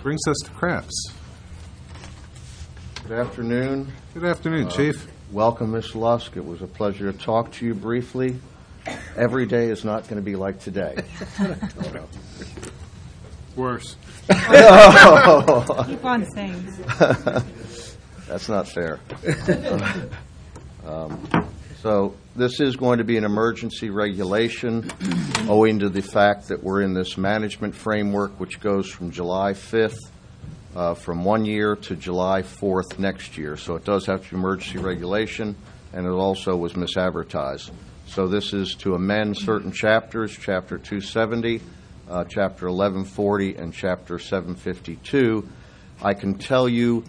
brings us to crabs. Good afternoon. Good afternoon, Chief. Welcome, Ms. Lusk. It was a pleasure to talk to you briefly. Every day is not going to be like today. Worse. Keep on saying. That's not fair. So this is going to be an emergency regulation owing to the fact that we're in this management framework which goes from July 5th from 1 year to July 4th next year. So it does have to be emergency regulation, and it also was misadvertised. So this is to amend certain chapters, Chapter 270, Chapter 1140, and Chapter 752. I can tell you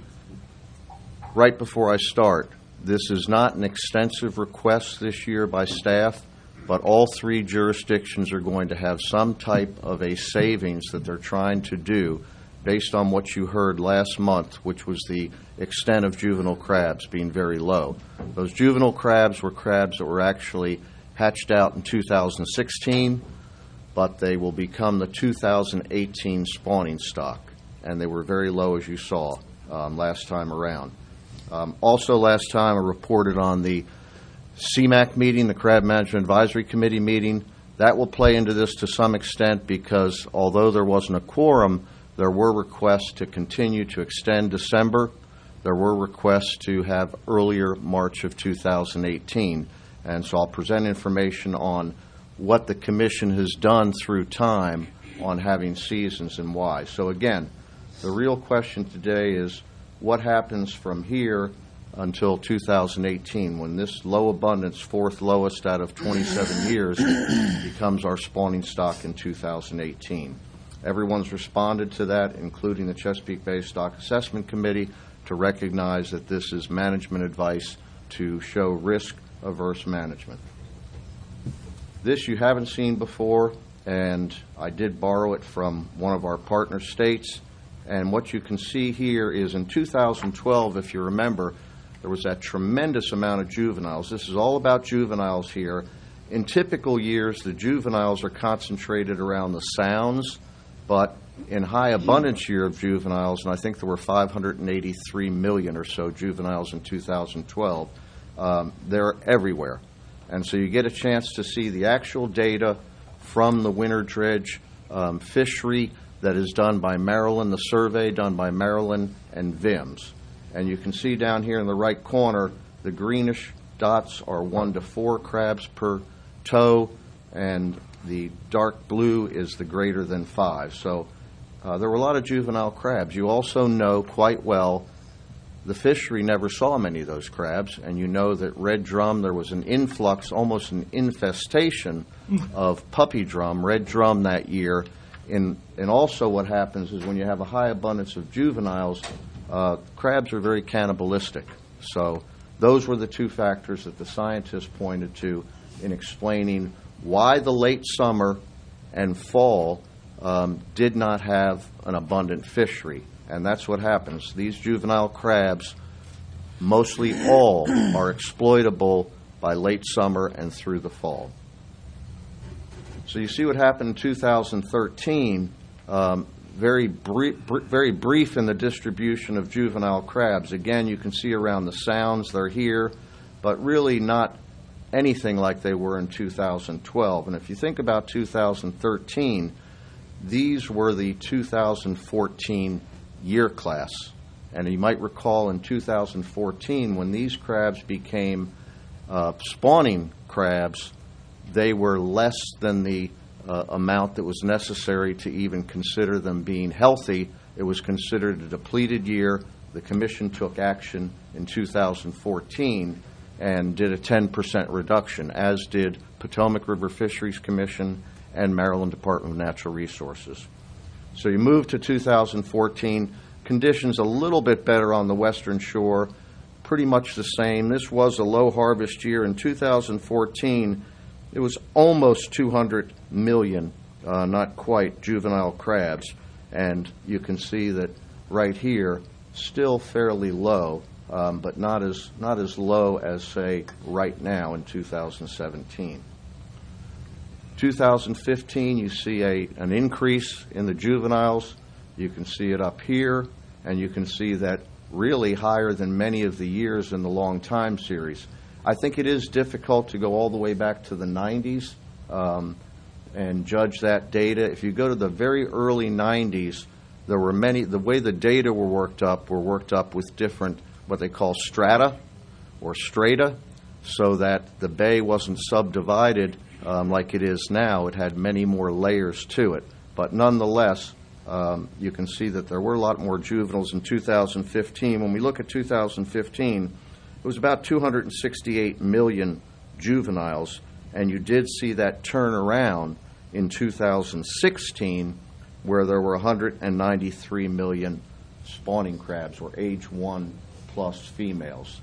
right before I start, this is not an extensive request this year by staff, but all three jurisdictions are going to have some type of a savings that they're trying to do based on what you heard last month, which was the extent of juvenile crabs being very low. Those juvenile crabs were crabs that were actually hatched out in 2016, but they will become the 2018 spawning stock, and they were very low, as you saw last time around. Also last time I reported on the CMAC meeting, the Crab Management Advisory Committee meeting. That will play into this to some extent because although there wasn't a quorum, there were requests to continue to extend December. There were requests to have earlier March of 2018. And so I'll present information on what the Commission has done through time on having seasons and why. So again, the real question today is what happens from here until 2018 when this low abundance, fourth lowest out of 27 years, becomes our spawning stock in 2018. Everyone's responded to that, including the Chesapeake Bay Stock Assessment Committee, to recognize that this is management advice to show risk-averse management. This you haven't seen before, and I did borrow it from one of our partner states. And what you can see here is in 2012, if you remember, there was that tremendous amount of juveniles. This is all about juveniles here. In typical years, the juveniles are concentrated around the sounds, but in high abundance year of juveniles, and I think there were 583 million or so juveniles in 2012, they're everywhere. And so you get a chance to see the actual data from the winter dredge fishery that is done by Maryland, the survey done by Maryland and VIMS. And you can see down here in the right corner, the greenish dots are 1 to 4 crabs per toe, and the dark blue is the greater than 5. So there were a lot of juvenile crabs. You also know quite well the fishery never saw many of those crabs, and you know that red drum, there was an influx, almost an infestation of puppy drum, red drum that year. And also what happens is when you have a high abundance of juveniles, crabs are very cannibalistic. So those were the two factors that the scientists pointed to in explaining why the late summer and fall did not have an abundant fishery. And that's what happens. These juvenile crabs, mostly all, are exploitable by late summer and through the fall. So you see what happened in 2013, very brief in the distribution of juvenile crabs. Again, you can see around the sounds, they're here, but really not anything like they were in 2012. And if you think about 2013, these were the 2014 year class. And you might recall in 2014 when these crabs became spawning crabs, they were less than the amount that was necessary to even consider them being healthy. It was considered a depleted year. The Commission took action in 2014 and did a 10% reduction, as did Potomac River Fisheries Commission and Maryland Department of Natural Resources. So you move to 2014, conditions a little bit better on the western shore, pretty much the same. This was a low harvest year. In 2014, it was almost 200 million, not quite, juvenile crabs. And you can see that right here, still fairly low, but not as low as, say, right now in 2017. 2015, you see an increase in the juveniles. You can see it up here, and you can see that really higher than many of the years in the long time series. I think it is difficult to go all the way back to the 90s and judge that data. If you go to the very early 90s, there were many, the way the data were worked up with different, what they call strata or strata, so that the bay wasn't subdivided like it is now. It had many more layers to it. But nonetheless, you can see that there were a lot more juveniles in 2015. When we look at 2015, it was about 268 million juveniles, and you did see that turn around in 2016, where there were 193 million spawning crabs, or age 1 plus females.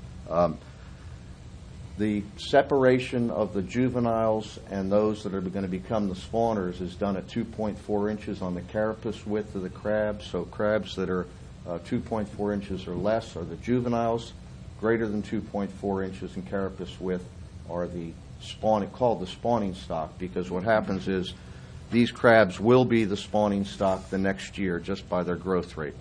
The separation of the juveniles and those that are going to become the spawners is done at 2.4 inches on the carapace width of the crabs. So crabs that are 2.4 inches or less are the juveniles. Greater than 2.4 inches in carapace width are the spawning, called the spawning stock, because what happens is these crabs will be the spawning stock the next year just by their growth rate.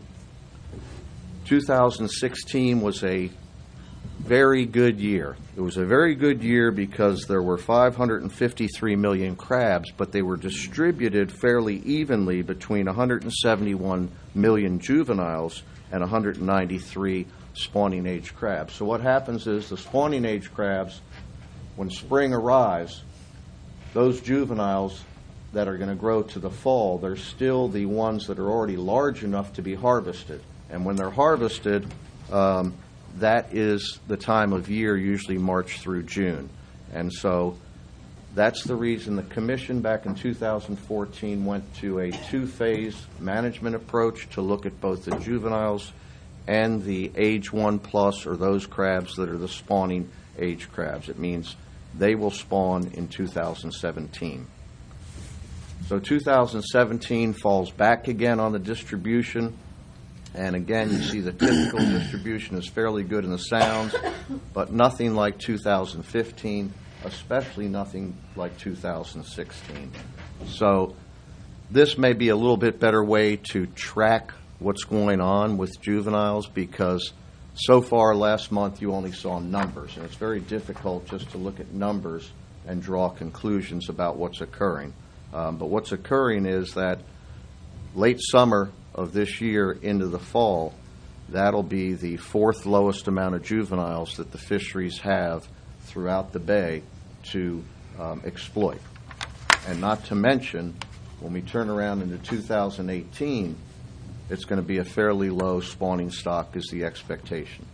2016 was a very good year. It was a very good year because there were 553 million crabs, but they were distributed fairly evenly between 171 million juveniles and 193 spawning age crabs. So what happens is the spawning age crabs, when spring arrives, those juveniles that are going to grow to the fall, they're still the ones that are already large enough to be harvested. And when they're harvested, that is the time of year, usually March through June. And so that's the reason the Commission back in 2014 went to a two-phase management approach to look at both the juveniles and the age 1 plus, or those crabs that are the spawning age crabs. It means they will spawn in 2017. So 2017 falls back again on the distribution. And again, you see the typical distribution is fairly good in the sounds, but nothing like 2015, especially nothing like 2016. So this may be a little bit better way to track what's going on with juveniles, because so far last month you only saw numbers, and it's very difficult just to look at numbers and draw conclusions about what's occurring. But what's occurring is that late summer of this year into the fall, that'll be the fourth lowest amount of juveniles that the fisheries have throughout the bay to exploit. And not to mention, when we turn around into 2018, it's going to be a fairly low spawning stock is the expectation.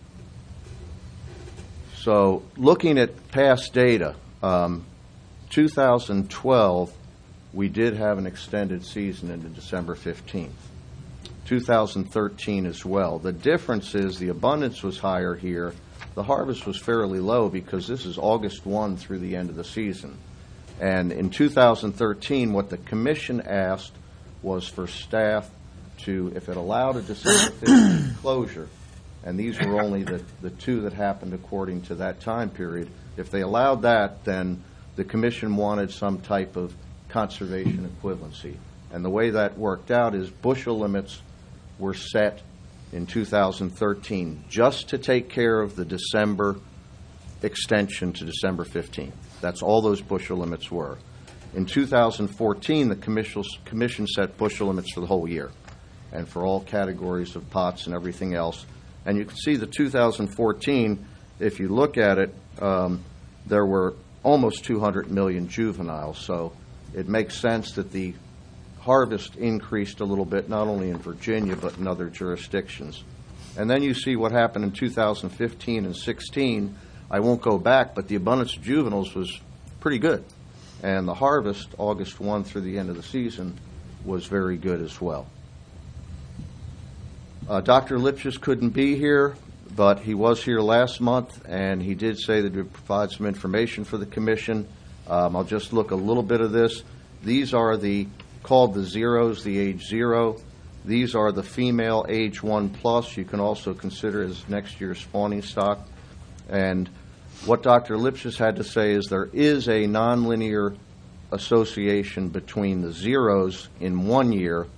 So looking at past data, 2012, we did have an extended season into December 15th. 2013 as well. The difference is the abundance was higher here. The harvest was fairly low because this is August 1 through the end of the season. And in 2013, what the Commission asked was for staff to, if it allowed a December 15th closure, and these were only the two that happened according to that time period, if they allowed that, then the Commission wanted some type of conservation equivalency. And the way that worked out is bushel limits were set in 2013 just to take care of the December extension to December 15th. That's all those bushel limits were. In 2014, the Commission set bushel limits for the whole year and for all categories of pots and everything else. And you can see the 2014, if you look at it, there were almost 200 million juveniles. So it makes sense that the harvest increased a little bit, not only in Virginia, but in other jurisdictions. And then you see what happened in 2015 and 16. I won't go back, but the abundance of juveniles was pretty good. And the harvest, August 1 through the end of the season, was very good as well. Dr. Lipschitz couldn't be here, but he was here last month, and he did say that he would provide some information for the Commission. I'll just look a little bit of this. These are called the zeros, the age 0. These are the female age 1 plus. You can also consider as next year's spawning stock. And what Dr. Lipschitz had to say is there is a nonlinear association between the zeros in 1 year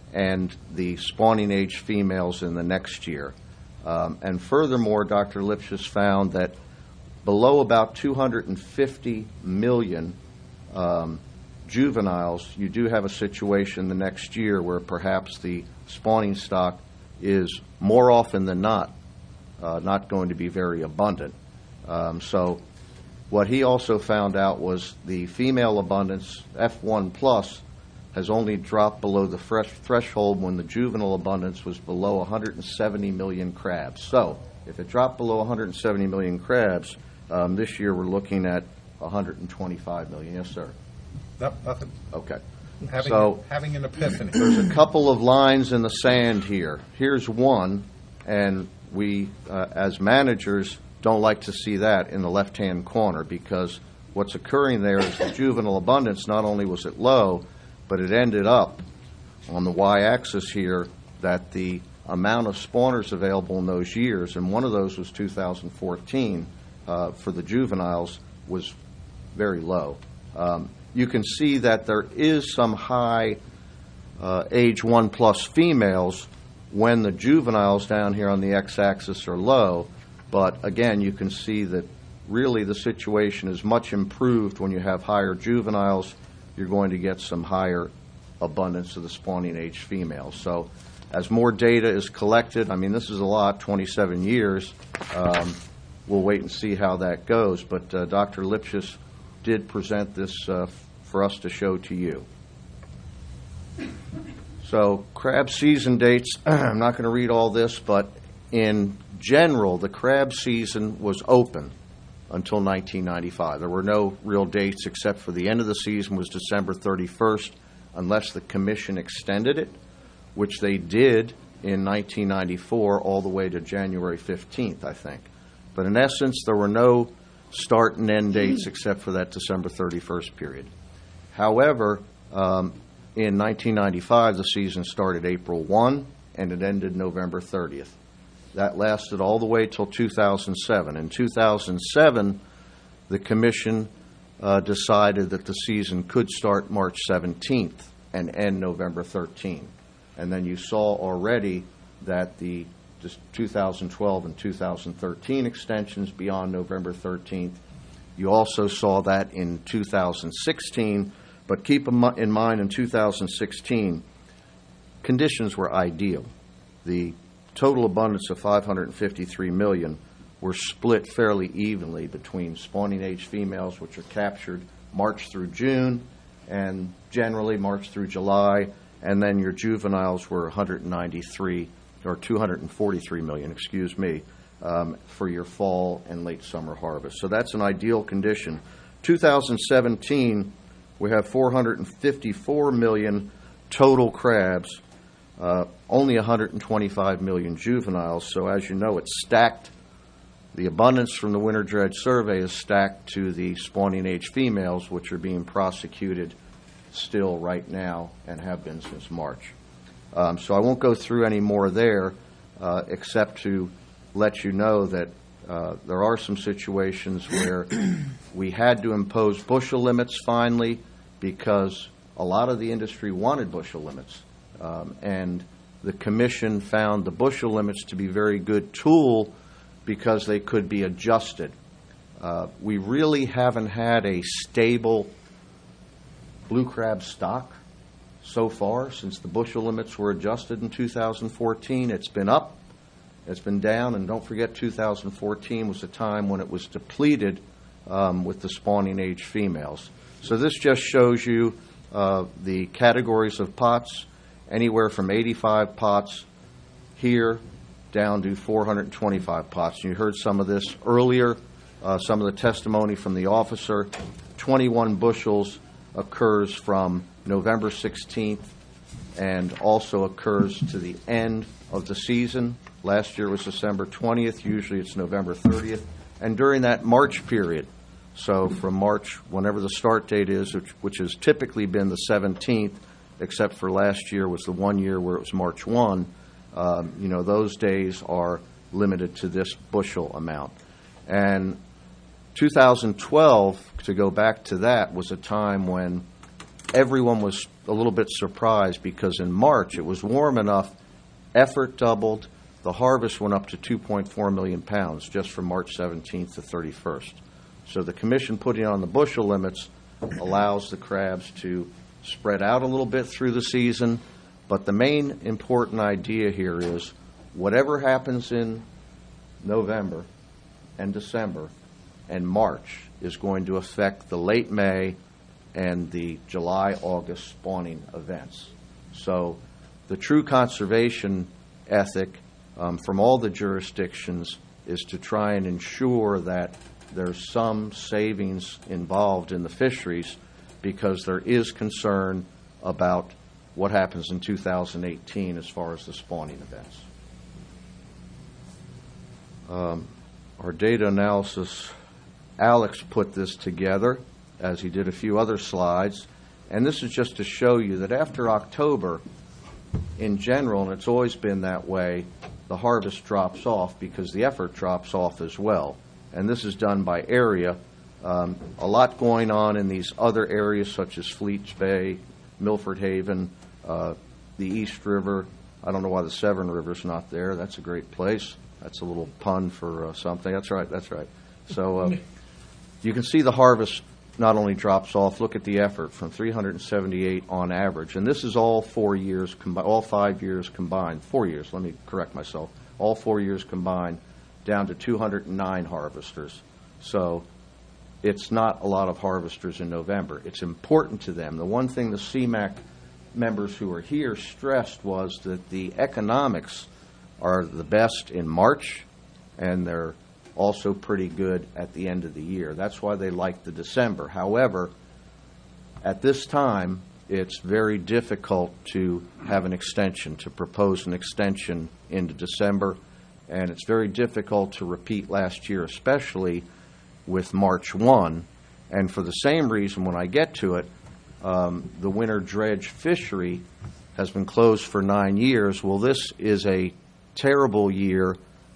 and the spawning age females in the next year. And furthermore, Dr. Lipschitz found that below about 250 million juveniles, you do have a situation the next year where perhaps the spawning stock is more often than not going to be very abundant. So what he also found out was the female abundance, F1 plus, has only dropped below the threshold when the juvenile abundance was below 170 million crabs. So if it dropped below 170 million crabs, this year we're looking at 125 million. Yes, sir. Nothing. Okay. Having an epiphany. There's a couple of lines in the sand here. Here's one, and we, as managers, don't like to see that in the left-hand corner, because what's occurring there is the juvenile abundance, not only was it low, but it ended up on the y-axis here that the amount of spawners available in those years, and one of those was 2014, for the juveniles, was very low. You can see that there is some high age 1 plus females when the juveniles down here on the x-axis are low, but again, you can see that really the situation is much improved when you have higher juveniles. You're going to get some higher abundance of the spawning age females. So as more data is collected, I mean, this is a lot, 27 years, we'll wait and see how that goes, but Dr. Lipschitz did present this for us to show to you. So crab season dates, I'm not going to read all this, but in general, the crab season was open until 1995. There were no real dates except for the end of the season was December 31st, unless the commission extended it, which they did in 1994 all the way to January 15th, I think. But in essence, there were no start and end dates except for that December 31st period. However, in 1995, the season started April 1 and it ended November 30th. That lasted all the way till 2007. In 2007, the commission decided that the season could start March 17th and end November 13th. And then you saw already that the 2012 and 2013 extensions beyond November 13th. You also saw that in 2016, but keep in mind in 2016, conditions were ideal. The total abundance of 553 million were split fairly evenly between spawning age females, which are captured March through June, and generally March through July, and then your juveniles were 243 million, for your fall and late summer harvest. So that's an ideal condition. 2017, we have 454 million total crabs, only 125 million juveniles. So as you know, it's stacked. The abundance from the winter dredge survey is stacked to the spawning age females, which are being prosecuted still right now and have been since March. So I won't go through any more there, except to let you know that there are some situations where we had to impose bushel limits finally because a lot of the industry wanted bushel limits. And the commission found the bushel limits to be a very good tool because they could be adjusted. We really haven't had a stable blue crab stock so far since the bushel limits were adjusted in 2014. It's been up, it's been down, and don't forget 2014 was a time when it was depleted with the spawning age females. So this just shows you the categories of pots, anywhere from 85 pots here down to 425 pots. And you heard some of this earlier, some of the testimony from the officer. 21 bushels occurs from November 16th and also occurs to the end of the season. Last year was December 20th. Usually it's November 30th. And during that March period, so from March, whenever the start date is, which has typically been the 17th, except for last year was the 1 year where it was March 1, those days are limited to this bushel amount. And 2012, to go back to that, was a time when everyone was a little bit surprised because in March it was warm enough, effort doubled, the harvest went up to 2.4 million pounds just from March 17th to 31st. So the commission putting on the bushel limits allows the crabs to spread out a little bit through the season, but the main important idea here is whatever happens in November and December and March is going to affect the late May and the July-August spawning events. So the true conservation ethic from all the jurisdictions is to try and ensure that there's some savings involved in the fisheries because there is concern about what happens in 2018 as far as the spawning events. Our data analysis, Alex put this together as he did a few other slides, and this is just to show you that after October, in general, and it's always been that way, the harvest drops off because the effort drops off as well. And this is done by area. A lot going on in these other areas such as Fleets Bay, Milford Haven, the East River. I don't know why the Severn River's not there. That's a great place. That's a little pun for something. That's right. So you can see the harvest not only drops off, look at the effort from 378 on average. And this is all 4 years, all 5 years combined. 4 years, let me correct myself. All 4 years combined down to 209 harvesters. So it's not a lot of harvesters in November. It's important to them. The one thing the CMAQ members who are here stressed was that the economics are the best in March, and they're also pretty good at the end of the year. That's why they like the December. However, at this time, it's very difficult to have an extension, to propose an extension into December, and it's very difficult to repeat last year, especially with March 1. And for the same reason, when I get to it, the winter dredge fishery has been closed for 9 years. Well, this is a terrible year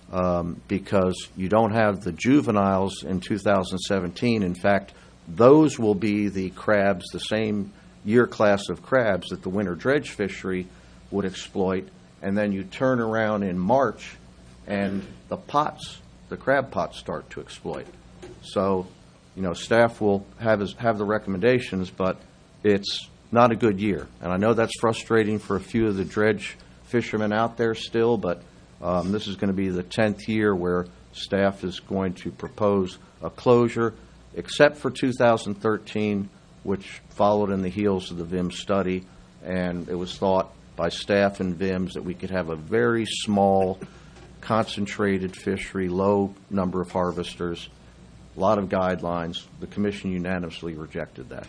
because you don't have the juveniles in 2017. In fact, those will be the crabs, the same year class of crabs that the winter dredge fishery would exploit. And then you turn around in March and the crab pots start to exploit. So, staff will have the recommendations, but it's not a good year. And I know that's frustrating for a few of the dredge fishermen out there still, but this is going to be the 10th year where staff is going to propose a closure, except for 2013, which followed in the heels of the VIMS study, and it was thought by staff and VIMS that we could have a very small, concentrated fishery, low number of harvesters, a lot of guidelines. The commission unanimously rejected that.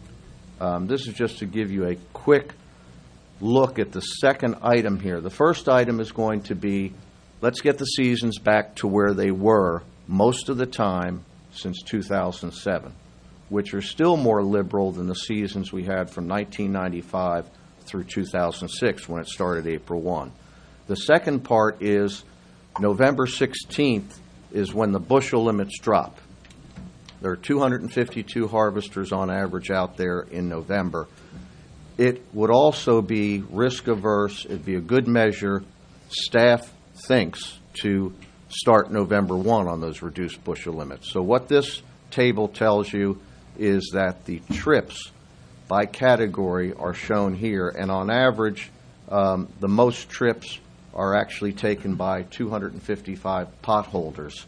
This is just to give you a quick look at the second item here. The first item is going to be, let's get the seasons back to where they were most of the time since 2007, which are still more liberal than the seasons we had from 1995 through 2006 when it started April 1. The second part is November 16th is when the bushel limits drop. There are 252 harvesters on average out there in November. It would also be risk averse. It'd be a good measure, staff thinks, to start November 1 on those reduced bushel limits. So what this table tells you is that the trips by category are shown here, and on average, the most trips are actually taken by 255 potholders.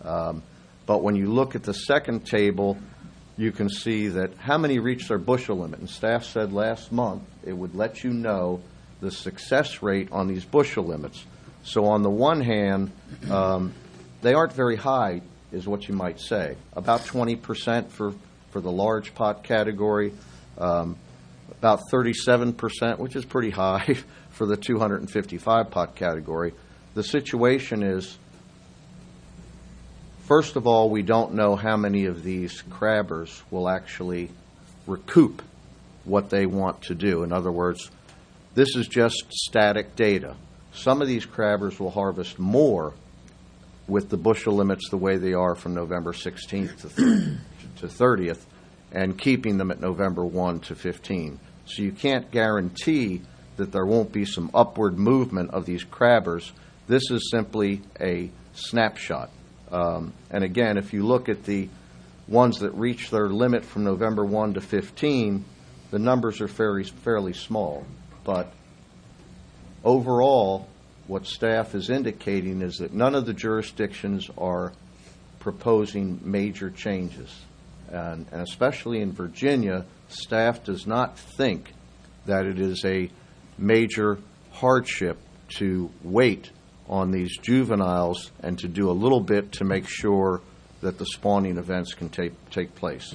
But when you look at the second table, you can see that how many reach their bushel limit. And staff said last month it would let you know the success rate on these bushel limits. So on the one hand, they aren't very high, is what you might say. About 20% for the large pot category, about 37%, which is pretty high for the 255 pot category. The situation is, first of all, we don't know how many of these crabbers will actually recoup what they want to do. In other words, this is just static data. Some of these crabbers will harvest more with the bushel limits the way they are from November 16th to 30th, and keeping them at November 1 to 15. So you can't guarantee that there won't be some upward movement of these crabbers. This is simply a snapshot. And again, if you look at the ones that reach their limit from November 1 to 15, the numbers are fairly small. But overall, what staff is indicating is that none of the jurisdictions are proposing major changes. And especially in Virginia, staff does not think that it is a major hardship to wait on these juveniles and to do a little bit to make sure that the spawning events can take place.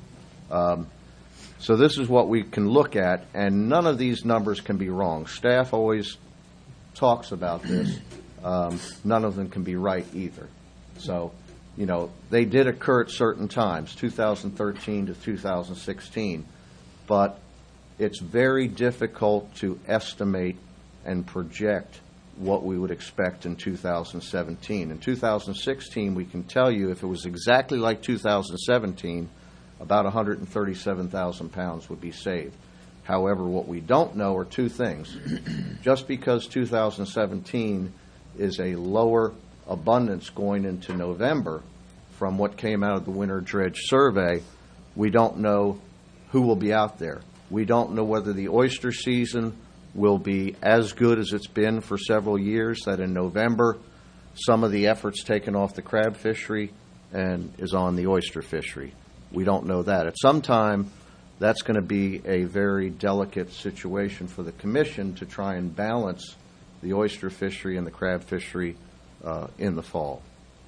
So this is what we can look at, and none of these numbers can be wrong. Staff always talks about this. None of them can be right either. So, they did occur at certain times, 2013 to 2016, but it's very difficult to estimate and project what we would expect in 2017. In 2016, we can tell you if it was exactly like 2017, about 137,000 pounds would be saved. However, what we don't know are two things. Just because 2017 is a lower abundance going into November from what came out of the winter dredge survey, we don't know who will be out there. We don't know whether the oyster season will be as good as it's been for several years, that in November some of the effort's taken off the crab fishery and is on the oyster fishery. We don't know that. At some time, that's going to be a very delicate situation for the Commission to try and balance the oyster fishery and the crab fishery in the fall.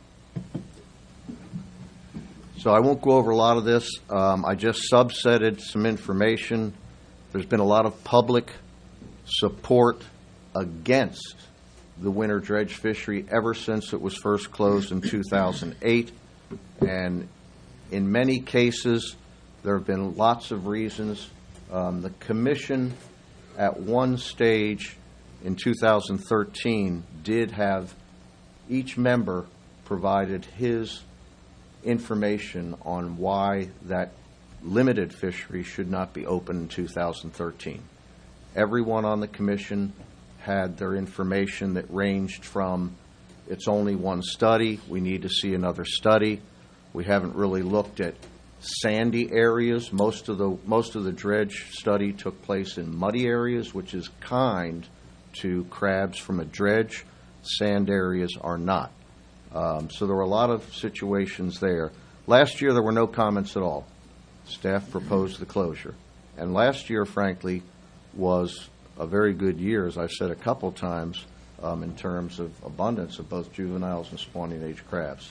So I won't go over a lot of this. I just subsetted some information. There's been a lot of public support against the winter dredge fishery ever since it was first closed in 2008. And in many cases, there have been lots of reasons. The Commission at one stage in 2013 did have each member provided his information on why that limited fishery should not be open in 2013. Everyone on the Commission had their information that ranged from it's only one study, we need to see another study. We haven't really looked at sandy areas. Most of the dredge study took place in muddy areas, which is kind to crabs from a dredge. Sand areas are not. So there were a lot of situations there. Last year there were no comments at all. Staff proposed the closure. And last year, frankly, was a very good year, as I've said a couple times, in terms of abundance of both juveniles and spawning age crabs.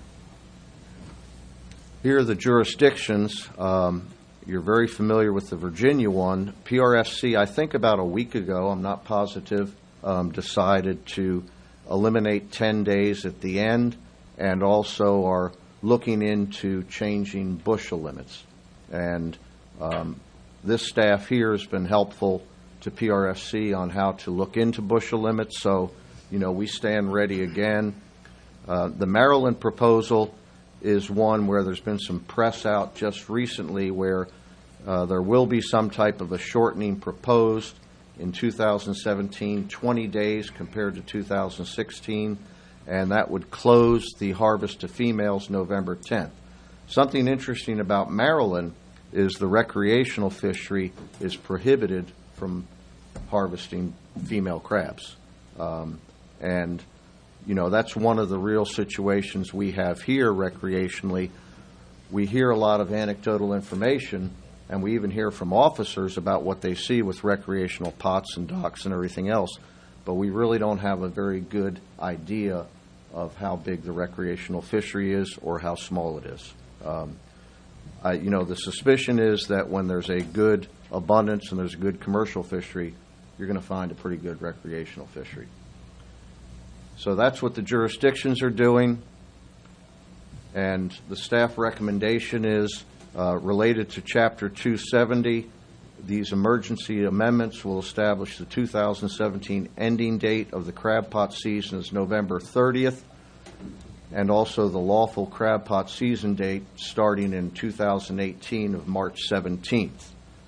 Here are the jurisdictions. You're very familiar with the Virginia one. PRFC, I think about a week ago, I'm not positive, decided to eliminate 10 days at the end and also are looking into changing bushel limits. And this staff here has been helpful to PRFC on how to look into bushel limits. So, we stand ready again. The Maryland proposal is one where there's been some press out just recently where there will be some type of a shortening proposed in 2017, 20 days compared to 2016, and that would close the harvest to females November 10th. Something interesting about Maryland is the recreational fishery is prohibited from harvesting female crabs. And that's one of the real situations we have here recreationally. We hear a lot of anecdotal information, and we even hear from officers about what they see with recreational pots and docks and everything else, but we really don't have a very good idea of how big the recreational fishery is or how small it is. The suspicion is that when there's a good abundance and there's a good commercial fishery, you're going to find a pretty good recreational fishery. So that's what the jurisdictions are doing, and the staff recommendation is related to Chapter 270. These emergency amendments will establish the 2017 ending date of the crab pot season as November 30th. and also the lawful crab pot season date starting in 2018 of March 17th.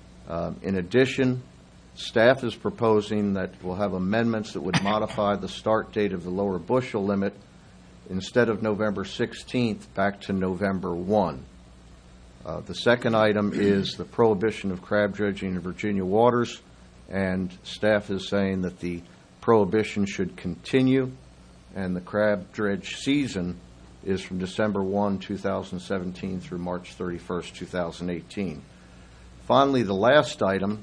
In addition, staff is proposing that we'll have amendments that would modify the start date of the lower bushel limit instead of November 16th back to November 1. The second item is the prohibition of crab dredging in Virginia waters, and staff is saying that the prohibition should continue, and the crab dredge season is from December 1, 2017 through March 31st, 2018. Finally, the last item,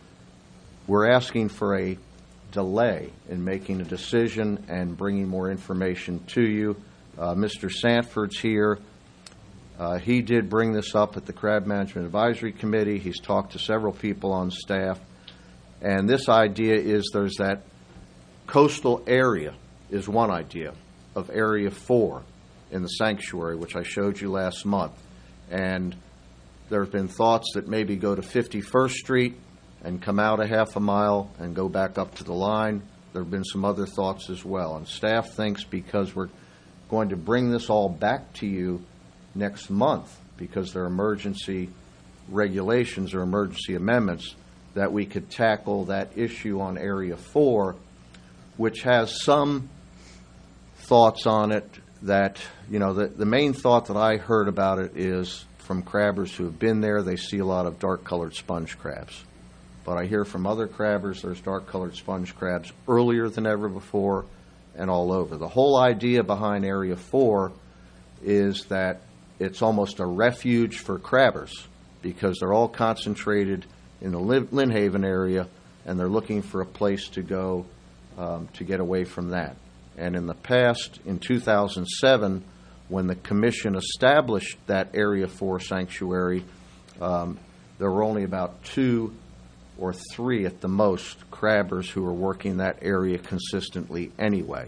we're asking for a delay in making a decision and bringing more information to you. Mr. Sanford's here. He did bring this up at the Crab Management Advisory Committee. He's talked to several people on staff. And this idea is there's that coastal area is one idea of Area 4 in the sanctuary, which I showed you last month. And there have been thoughts that maybe go to 51st Street and come out a half a mile and go back up to the line. There have been some other thoughts as well. And staff thinks because we're going to bring this all back to you next month because they're emergency regulations or emergency amendments, that we could tackle that issue on Area 4, which has some thoughts on it that, you know, the main thought that I heard about it is from crabbers who have been there, they see a lot of dark-colored sponge crabs. But I hear from other crabbers there's dark-colored sponge crabs earlier than ever before and all over. The whole idea behind Area 4 is that it's almost a refuge for crabbers because they're all concentrated in the Lynn Haven area, and they're looking for a place to go to get away from that. And in the past, in 2007, when the Commission established that Area 4 sanctuary, there were only about 2 or 3 at the most crabbers who were working that area consistently anyway.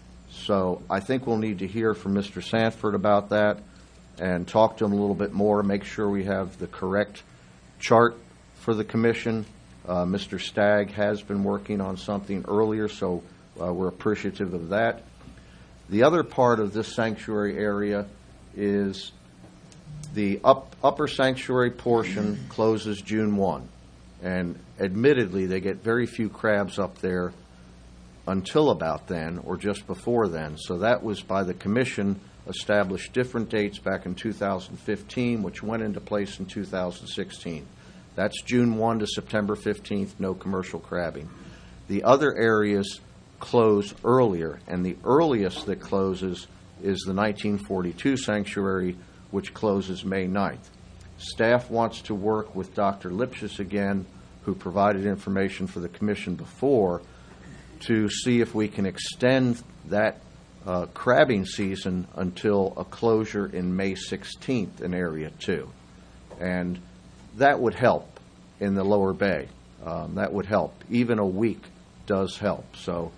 So I think we'll need to hear from Mr. Sanford about that and talk to him a little bit more, make sure we have the correct chart for the Commission. Mr. Stagg has been working on something earlier, so we're appreciative of that. The other part of this sanctuary area is the upper sanctuary portion closes June 1. And admittedly, they get very few crabs up there until about then or just before then. So that was by the Commission established different dates back in 2015, which went into place in 2016. That's June 1 to September 15th, no commercial crabbing. The other areas close earlier, and the earliest that closes is the 1942 sanctuary, which closes May 9th. Staff wants to work with Dr. Lipschitz again, who provided information for the Commission before, to see if we can extend that crabbing season until a closure in May 16th in Area 2. And that would help in the lower bay. That would help. Even a week does help. So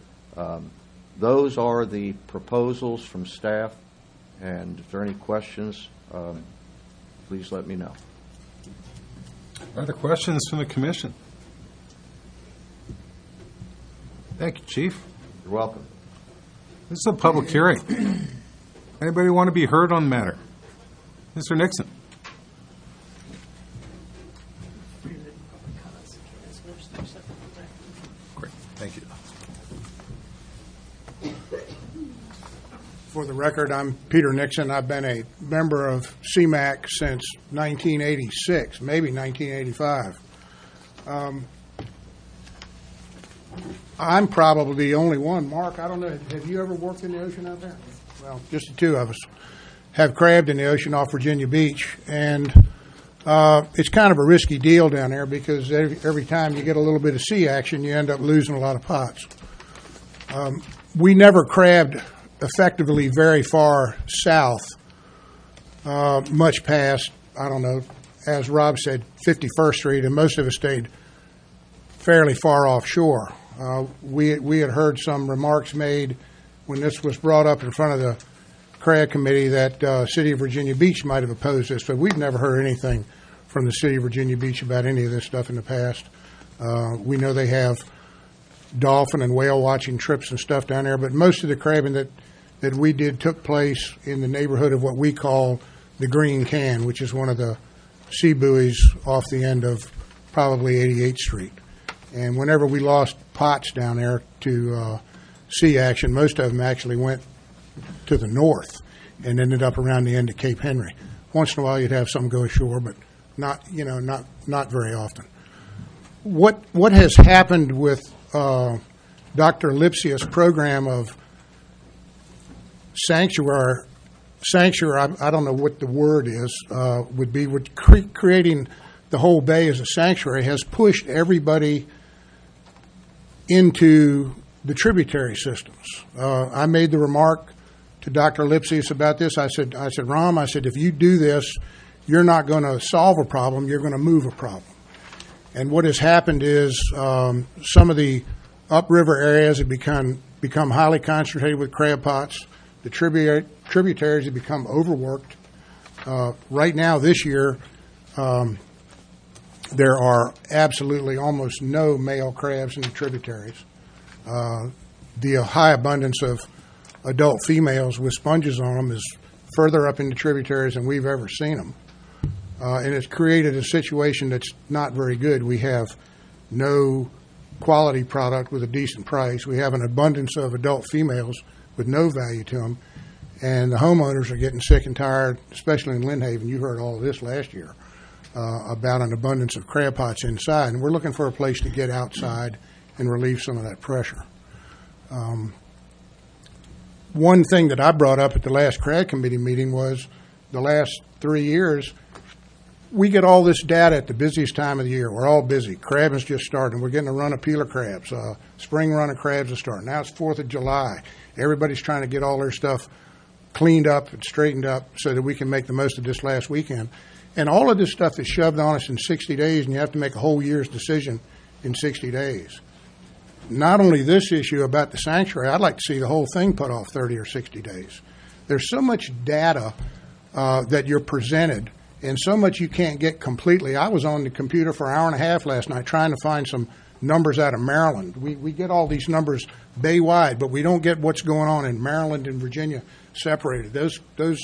those are the proposals from staff. And if there are any questions, please let me know. Other questions from the Commission? Thank you, Chief. You're welcome. This is a public hearing. Anybody want to be heard on the matter? Mr. Nixon. Great. Thank you. For the record, I'm Peter Nixon. I've been a member of CMAC since 1986, maybe 1985. I'm probably the only one. Mark, I don't know, have you ever worked in the ocean out there? Well, just the two of us have crabbed in the ocean off Virginia Beach, and it's kind of a risky deal down there because every time you get a little bit of sea action, you end up losing a lot of pots. We never crabbed effectively very far south, much past, I don't know, as Rob said, 51st Street, and most of us stayed fairly far offshore. We had heard some remarks made when this was brought up in front of the Crab Committee that City of Virginia Beach might have opposed this, but we've never heard anything from the City of Virginia Beach about any of this stuff in the past. We know they have dolphin and whale watching trips and stuff down there, but most of the crabbing that that we did took place in the neighborhood of what we call the Green Can, which is one of the sea buoys off the end of probably 88th Street. And whenever we lost pots down there to sea action, most of them actually went to the north and ended up around the end of Cape Henry. Once in a while, you'd have some go ashore, but not very often. What has happened with Dr. Lipsius' program of sanctuary, I don't know what the word is, would be creating the whole bay as a sanctuary, has pushed everybody into the tributary systems. I made the remark to Dr. Lipsius about this. I said, Ram, if you do this, you're not going to solve a problem, you're going to move a problem. And what has happened is some of the upriver areas have become highly concentrated with crab pots. The tributaries have become overworked. Right now, this year, there are absolutely almost no male crabs in the tributaries. The high abundance of adult females with sponges on them is further up in the tributaries than we've ever seen them. And it's created a situation that's not very good. We have no quality product with a decent price. We have an abundance of adult females with no value to them. And the homeowners are getting sick and tired, especially in Lynnhaven. You heard all of this last year about an abundance of crab pots inside. And we're looking for a place to get outside and relieve some of that pressure. One thing that I brought up at the last crab committee meeting was the last 3 years, we get all this data at the busiest time of the year. We're all busy. Crab is just starting. We're getting a run of peeler crabs. Spring run of crabs is starting. Now it's 4th of July. Everybody's trying to get all their stuff cleaned up and straightened up so that we can make the most of this last weekend. And all of this stuff is shoved on us in 60 days, and you have to make a whole year's decision in 60 days. Not only this issue about the sanctuary, I'd like to see the whole thing put off 30 or 60 days. There's so much data that you're presented and so much you can't get completely. I was on the computer for an hour and a half last night trying to find some numbers out of Maryland. We get all these numbers bay-wide, but we don't get what's going on in Maryland and Virginia separated. Those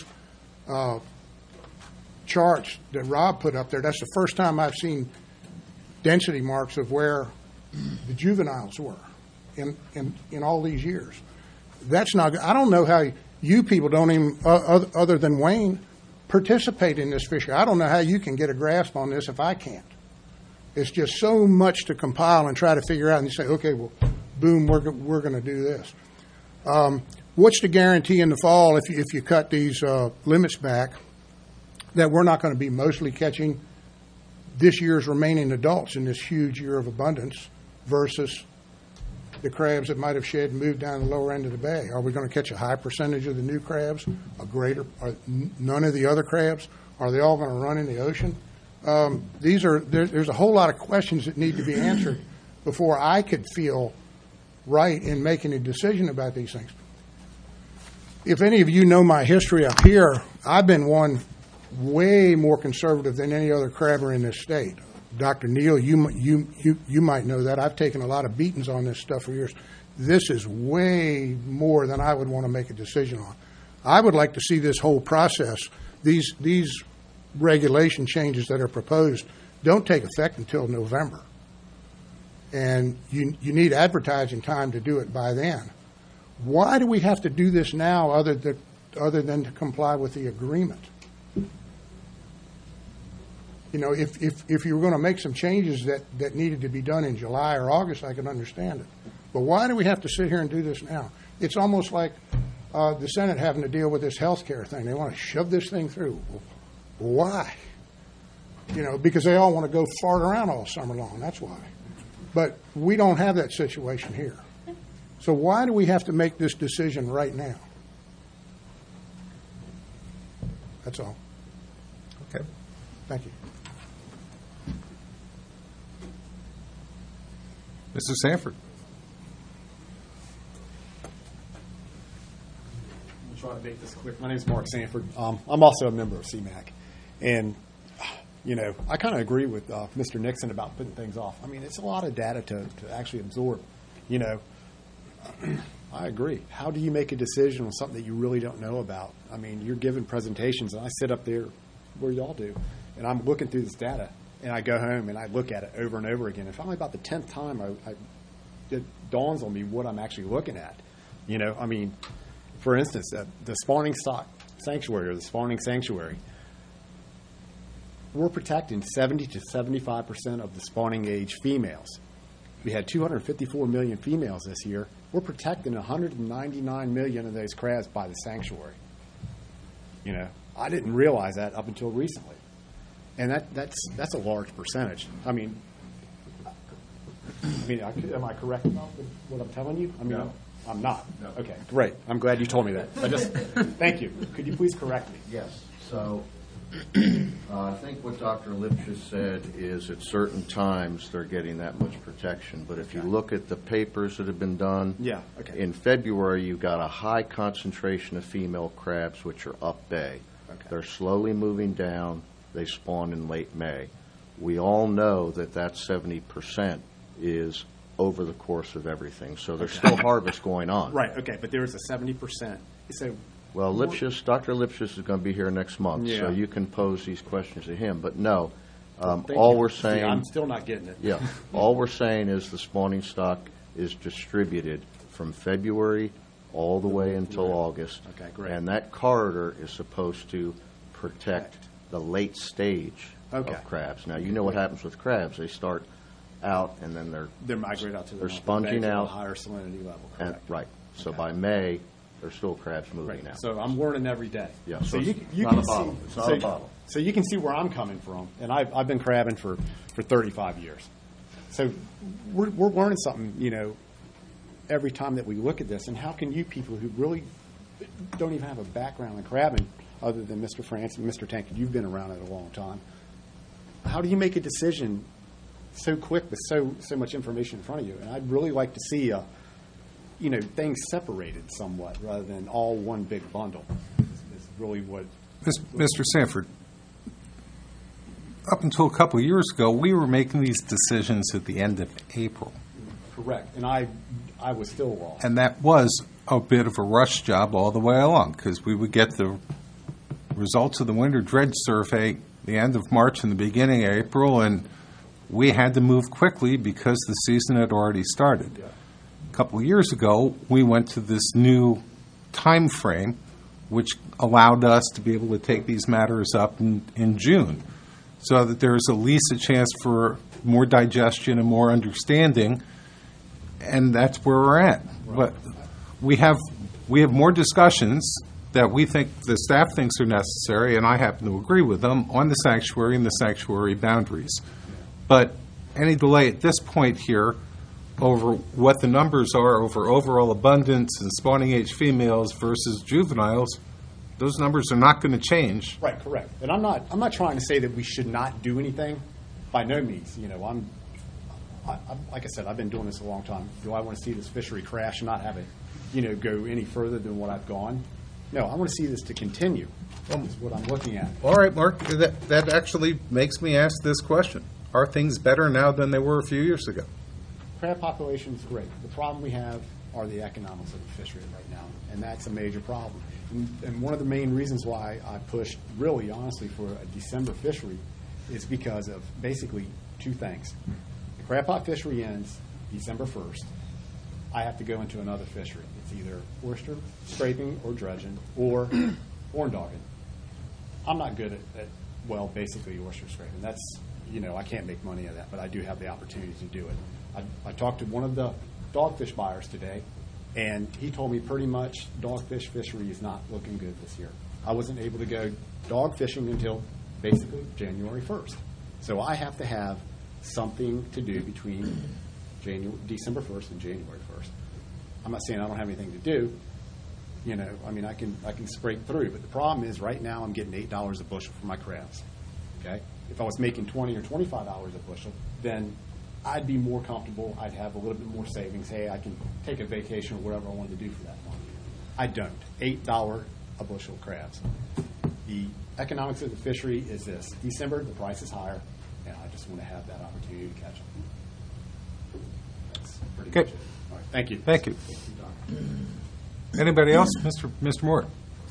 charts that Rob put up there, that's the first time I've seen density marks of where the juveniles were in all these years. That's not good. I don't know how you people don't even, other than Wayne, participate in this fishery. I don't know how you can get a grasp on this if I can't. It's just so much to compile and try to figure out, and you say, okay, well, boom, we're going to do this. What's the guarantee in the fall if you cut these limits back that we're not going to be mostly catching this year's remaining adults in this huge year of abundance versus the crabs that might have shed and moved down the lower end of the bay? Are we going to catch a high percentage of the new crabs, none of the other crabs? Are they all going to run in the ocean? There's a whole lot of questions that need to be answered before I could feel right in making a decision about these things. If any of you know my history up here, I've been one way more conservative than any other crabber in this state. Dr. Neal, you might know that. I've taken a lot of beatings on this stuff for years. This is way more than I would want to make a decision on. I would like to see this whole process, these regulation changes that are proposed, don't take effect until November. And you need advertising time to do it by then. Why do we have to do this now other than to comply with the agreement? You know, if you were going to make some changes that needed to be done in July or August, I can understand it. But why do we have to sit here and do this now? It's almost like the Senate having to deal with this health care thing. They want to shove this thing through. Why? You know, because they all want to go fart around all summer long. That's why. But we don't have that situation here. So why do we have to make this decision right now? That's all. Okay. Thank you. Mr. Sanford. I'm trying to make this quick. My name is Mark Sanford. I'm also a member of CMAC. And, you know, I kind of agree with Mr. Nixon about putting things off. I mean, it's a lot of data to actually absorb. You know, I agree. How do you make a decision on something that you really don't know about? I mean, you're giving presentations, and I sit up there where y'all do, and I'm looking through this data, and I go home and I look at it over and over again. And finally, about the 10th time, it dawns on me what I'm actually looking at. You know, I mean, for instance, the spawning stock sanctuary or the spawning sanctuary, we're protecting 70 to 75% of the spawning age females. We had 254 million females this year. We're protecting 199 million of those crabs by the sanctuary. You know, I didn't realize that up until recently, and that's a large percentage. I mean, am I correct about what I'm telling you? I mean, No. I'm not. No. Okay, great. I'm glad you told me that. Thank you. Could you please correct me? Yes. So I think what Dr. Lipschitz said is at certain times they're getting that much protection. But if you look at the papers that have been done, Yeah, okay. in February you've got a high concentration of female crabs which are up bay. Okay. They're slowly moving down. They spawn in late May. We all know that 70% is over the course of everything. So there's still harvest going on. Right. Okay, but there is a 70%. So Well, Dr. Lipschitz is going to be here next month, so Yeah. you can pose these questions to him. But no, thank all you. we're See, saying, I'm still not getting it. yeah, all we're saying is the spawning stock is distributed from February all the way until Right. August. Okay, great. And that corridor is supposed to protect the late stage Okay. of crabs. Now, you know what happens with crabs. They start out and then They migrate out to the they're north sponging banks at a out. higher salinity level. and, Correct. right. So Okay. by May, there's still crabs moving Right. out. So I'm learning every day. Yeah, So so you, it's you not can a bottle. see. It's not so, a bottle. So you can see where I'm coming from, and I've been crabbing for 35 years. So we're learning something, you know, every time that we look at this. And how can you people who really don't even have a background in crabbing, other than Mr. France and Mr. Tankard, you've been around it a long time. How do you make a decision so quick with so much information in front of you? And I'd really like to see things separated somewhat rather than all one big bundle. Is really what. Mr. Sanford, up until a couple of years ago, we were making these decisions at the end of April. Correct. And I was still wrong. And that was a bit of a rush job all the way along, because we would get the results of the winter dredge survey the end of March and the beginning of April, and we had to move quickly because the season had already started. Yeah. A couple of years ago, we went to this new time frame, which allowed us to be able to take these matters up in June, so that there's at least a chance for more digestion and more understanding, and that's where we're at. But we have more discussions that we think the staff thinks are necessary, and I happen to agree with them, on the sanctuary and the sanctuary boundaries. But any delay at this point here over what the numbers are over overall abundance and spawning age females versus juveniles, those numbers are not going to change. Right, correct. And I'm not trying to say that we should not do anything. By no means. You know, I'm like I said, I've been doing this a long time. Do I want to see this fishery crash and not have it, go any further than what I've gone? No, I want to see this to continue. Is what I'm looking at. All right, Mark, that actually makes me ask this question. Are things better now than they were a few years ago? Crab population is great. The problem we have are the economics of the fishery right now, and that's a major problem. And one of the main reasons why I pushed, really honestly, for a December fishery is because of basically two things. The crab pot fishery ends December 1st. I have to go into another fishery. It's either oyster scraping or dredging or horn dogging. I'm not good at basically oyster scraping. That's, I can't make money at that, but I do have the opportunity to do it. I talked to one of the dogfish buyers today, and he told me pretty much dogfish fishery is not looking good this year. I wasn't able to go dog fishing until basically January 1st. So I have to have something to do between December 1st and January 1st. I'm not saying I don't have anything to do. I can scrape through. But the problem is right now I'm getting $8 a bushel for my crabs. Okay? If I was making $20 or $25 a bushel, then I'd be more comfortable. I'd have a little bit more savings. Hey, I can take a vacation or whatever I wanted to do for that month. I don't. $8 a bushel of crabs. The economics of the fishery is this. December, the price is higher, and I just want to have that opportunity to catch them. That's pretty Okay. much it. All right. Thank you. Thank you. Anybody else? Mr. Moore?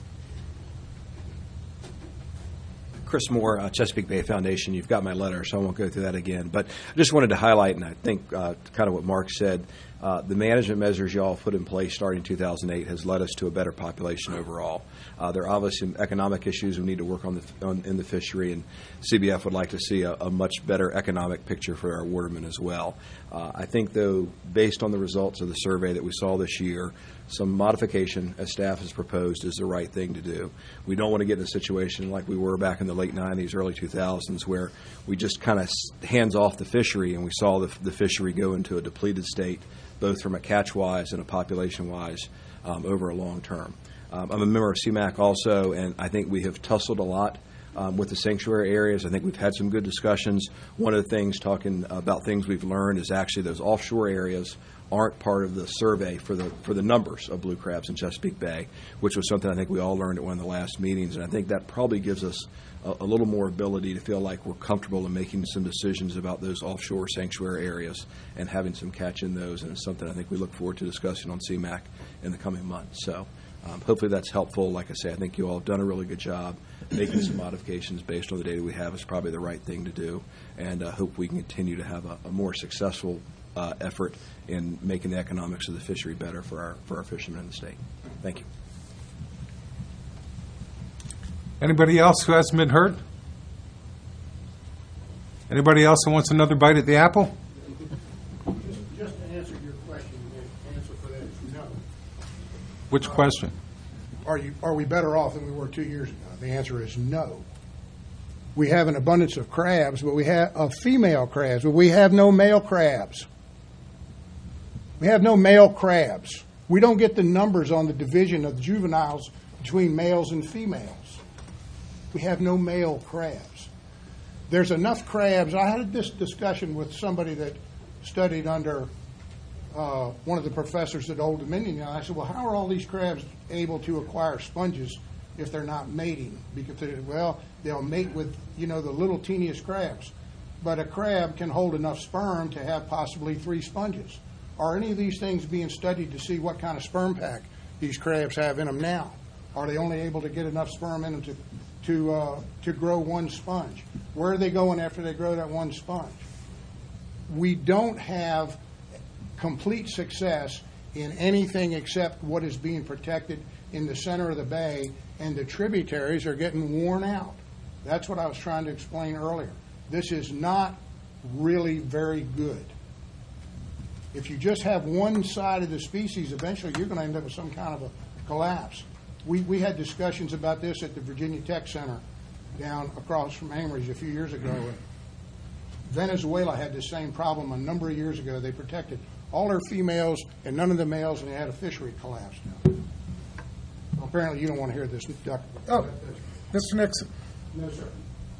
Chris Moore, Chesapeake Bay Foundation. You've got my letter, so I won't go through that again. But I just wanted to highlight, and I think kind of what Mark said, the management measures you all put in place starting in 2008 has led us to a better population overall. There are obviously economic issues we need to work on in the fishery, and CBF would like to see a much better economic picture for our watermen as well. I think, though, based on the results of the survey that we saw this year, some modification, as staff has proposed, is the right thing to do. We don't want to get in a situation like we were back in the late 90s, early 2000s, where we just kind of hands off the fishery and we saw the fishery go into a depleted state, both from a catch-wise and a population-wise, over a long term. I'm a member of CMAC also, and I think we have tussled a lot with the sanctuary areas. I think we've had some good discussions. One of the things, talking about things we've learned, is actually those offshore areas aren't part of the survey for the numbers of blue crabs in Chesapeake Bay, which was something I think we all learned at one of the last meetings. And I think that probably gives us a little more ability to feel like we're comfortable in making some decisions about those offshore sanctuary areas and having some catch in those. And it's something I think we look forward to discussing on CMAC in the coming months. So hopefully that's helpful. Like I say, I think you all have done a really good job. Making some modifications based on the data we have is probably the right thing to do. And I hope we can continue to have a more successful effort in making the economics of the fishery better for our fishermen in the state. Thank you. Anybody else who hasn't been heard? Anybody else who wants another bite at the apple? Just to answer your question, the answer for that is no. Which question? Are we better off than we were 2 years ago? The answer is no. We have an abundance of crabs, but we have female crabs, but we have no male crabs. We have no male crabs. We don't get the numbers on the division of the juveniles between males and females. We have no male crabs. There's enough crabs. I had this discussion with somebody that studied under one of the professors at Old Dominion. And I said, well, how are all these crabs able to acquire sponges if they're not mating? Because they'll mate with, the little teeniest crabs. But a crab can hold enough sperm to have possibly 3 sponges. Are any of these things being studied to see what kind of sperm pack these crabs have in them now? Are they only able to get enough sperm in them to grow 1 sponge? Where are they going after they grow that 1 sponge? We don't have complete success in anything except what is being protected in the center of the bay, and the tributaries are getting worn out. That's what I was trying to explain earlier. This is not really very good. If you just have one side of the species, eventually you're going to end up with some kind of a collapse. We had discussions about this at the Virginia Tech Center down across from Amory's a few years ago. Venezuela had the same problem a number of years ago. They protected all their females and none of the males, and they had a fishery collapse down. Well, apparently you don't want to hear this, Dr. Oh, Mr. Nixon. No, sir.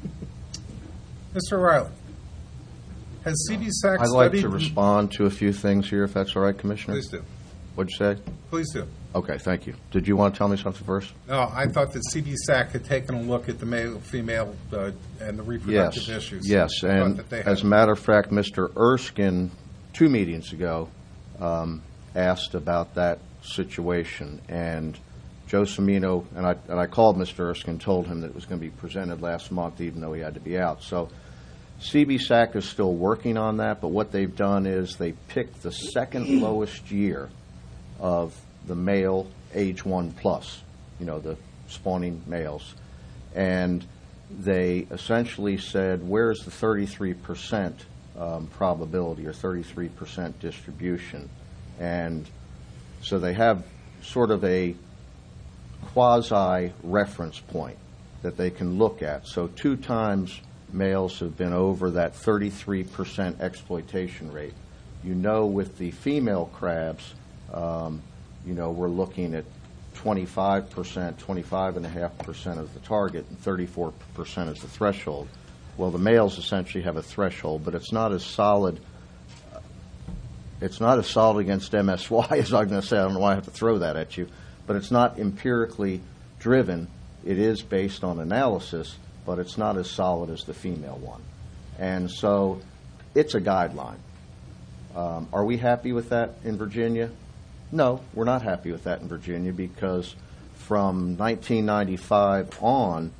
Mr. O'Reilly. Has CBSAC I'd like studied... to respond to a few things here, if that's all right, Commissioner. Please do. What'd you say? Please do. Okay, thank you. Did you want to tell me something first? No, I thought that CBSAC had taken a look at the male, female, and the reproductive issues. Yes, I and thought that they as a had- matter of fact, Mr. Erskine, 2 meetings ago, asked about that situation, and Joe Cimino, and I called Mr. Erskine, told him that it was going to be presented last month, even though he had to be out. So CBSAC is still working on that, but what they've done is they picked the second lowest year of the male age 1 plus, the spawning males. And they essentially said, where's the 33% probability or 33% distribution? And so they have sort of a quasi-reference point that they can look at. So 2 times males have been over that 33% exploitation rate. With the female crabs, we're looking at 25%, 25.5% of the target, and 34% is the threshold. Well, the males essentially have a threshold, but it's not as solid. It's not as solid against MSY as I'm going to say. I don't know why I have to throw that at you, but it's not empirically driven. It is based on analysis, but it's not as solid as the female one. And so it's a guideline. Are we happy with that in Virginia? No, we're not happy with that in Virginia because from 1995 on,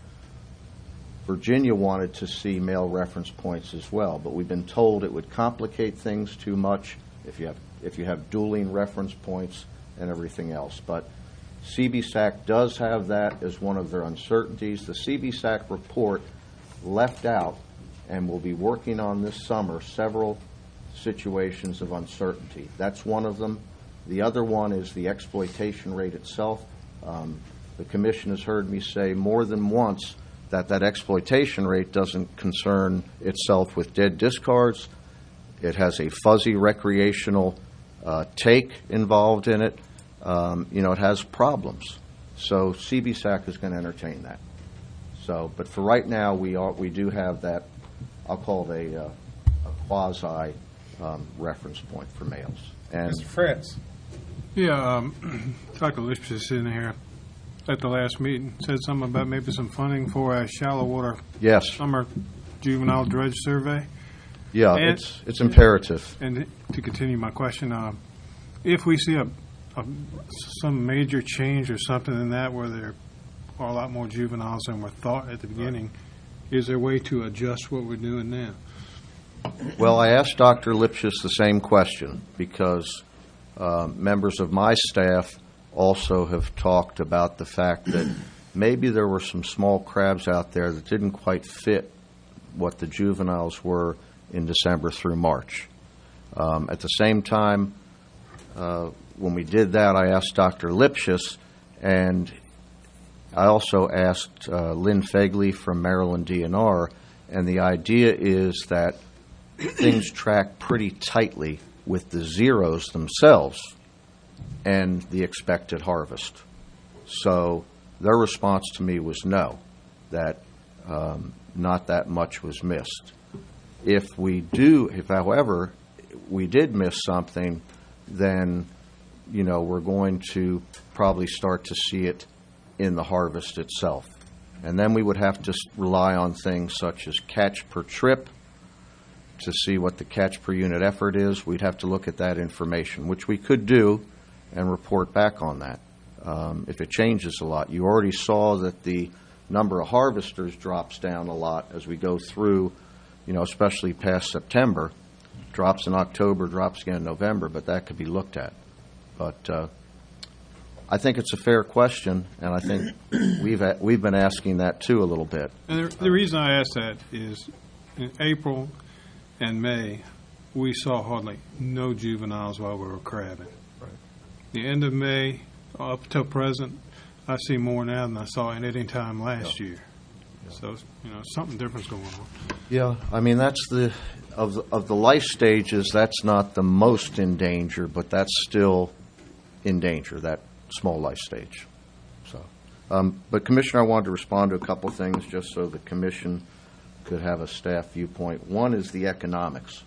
Virginia wanted to see male reference points as well, but we've been told it would complicate things too much if you have dueling reference points and everything else. But CBSAC does have that as one of their uncertainties. The CBSAC report left out, and will be working on this summer, several situations of uncertainty. That's one of them. The other one is the exploitation rate itself. The Commission has heard me say more than once that exploitation rate doesn't concern itself with dead discards. It has a fuzzy recreational take involved in it. It has problems. So CBSAC is going to entertain that. So, but for right now, we do have that, I'll call it a quasi reference point for males. And Mr. Fritz? Yeah, Dr. Lipschitz is in here at the last meeting, said something about maybe some funding for a shallow water yes, summer juvenile dredge survey. yeah, And- it's imperative. And to continue my question, if we see some major change or something in that where there are a lot more juveniles than were thought at the beginning, is there a way to adjust what we're doing now? Well, I asked Dr. Lipschitz the same question because members of my staff also have talked about the fact that maybe there were some small crabs out there that didn't quite fit what the juveniles were in December through March. At the same time, when we did that, I asked Dr. Lipschitz, and I also asked Lynn Fegley from Maryland DNR, and the idea is that things track pretty tightly with the zeros themselves and the expected harvest. So their response to me was no, that not that much was missed. If however, we did miss something, then, we're going to probably start to see it in the harvest itself. And then we would have to rely on things such as catch per trip to see what the catch per unit effort is. We'd have to look at that information, which we could do and report back on that if it changes a lot. You already saw that the number of harvesters drops down a lot as we go through, especially past September. Drops in October, drops again in November, but that could be looked at. But I think it's a fair question, and I think we've been asking that too a little bit. And the reason I ask that is in April and May, we saw hardly no juveniles while we were crabbing. The end of May up till present, I see more now than I saw at any time last year. So, something different's going on. Yeah, I mean, that's of the life stages, that's not the most in danger, but that's still in danger, that small life stage. So, but Commissioner, I wanted to respond to a couple things just so the Commission could have a staff viewpoint. One is the economics.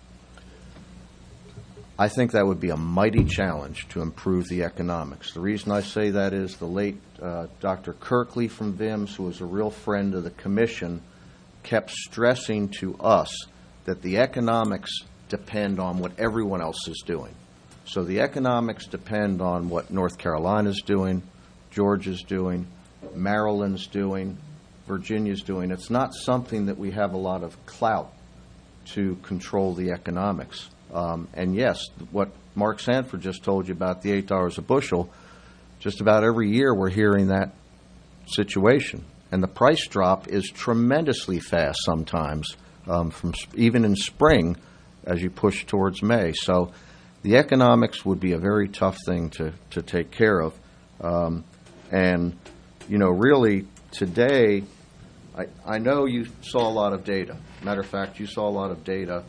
I think that would be a mighty challenge to improve the economics. The reason I say that is the late Dr. Kirkley from VIMS, who was a real friend of the Commission, kept stressing to us that the economics depend on what everyone else is doing. So the economics depend on what North Carolina's doing, Georgia's doing, Maryland's doing, Virginia's doing. It's not something that we have a lot of clout to control the economics. And yes, what Mark Sanford just told you about the $8 a bushel, just about every year we're hearing that situation. And the price drop is tremendously fast sometimes, even in spring as you push towards May. So the economics would be a very tough thing to take care of. And, really today, I know you saw a lot of data. Matter of fact, you saw a lot of data.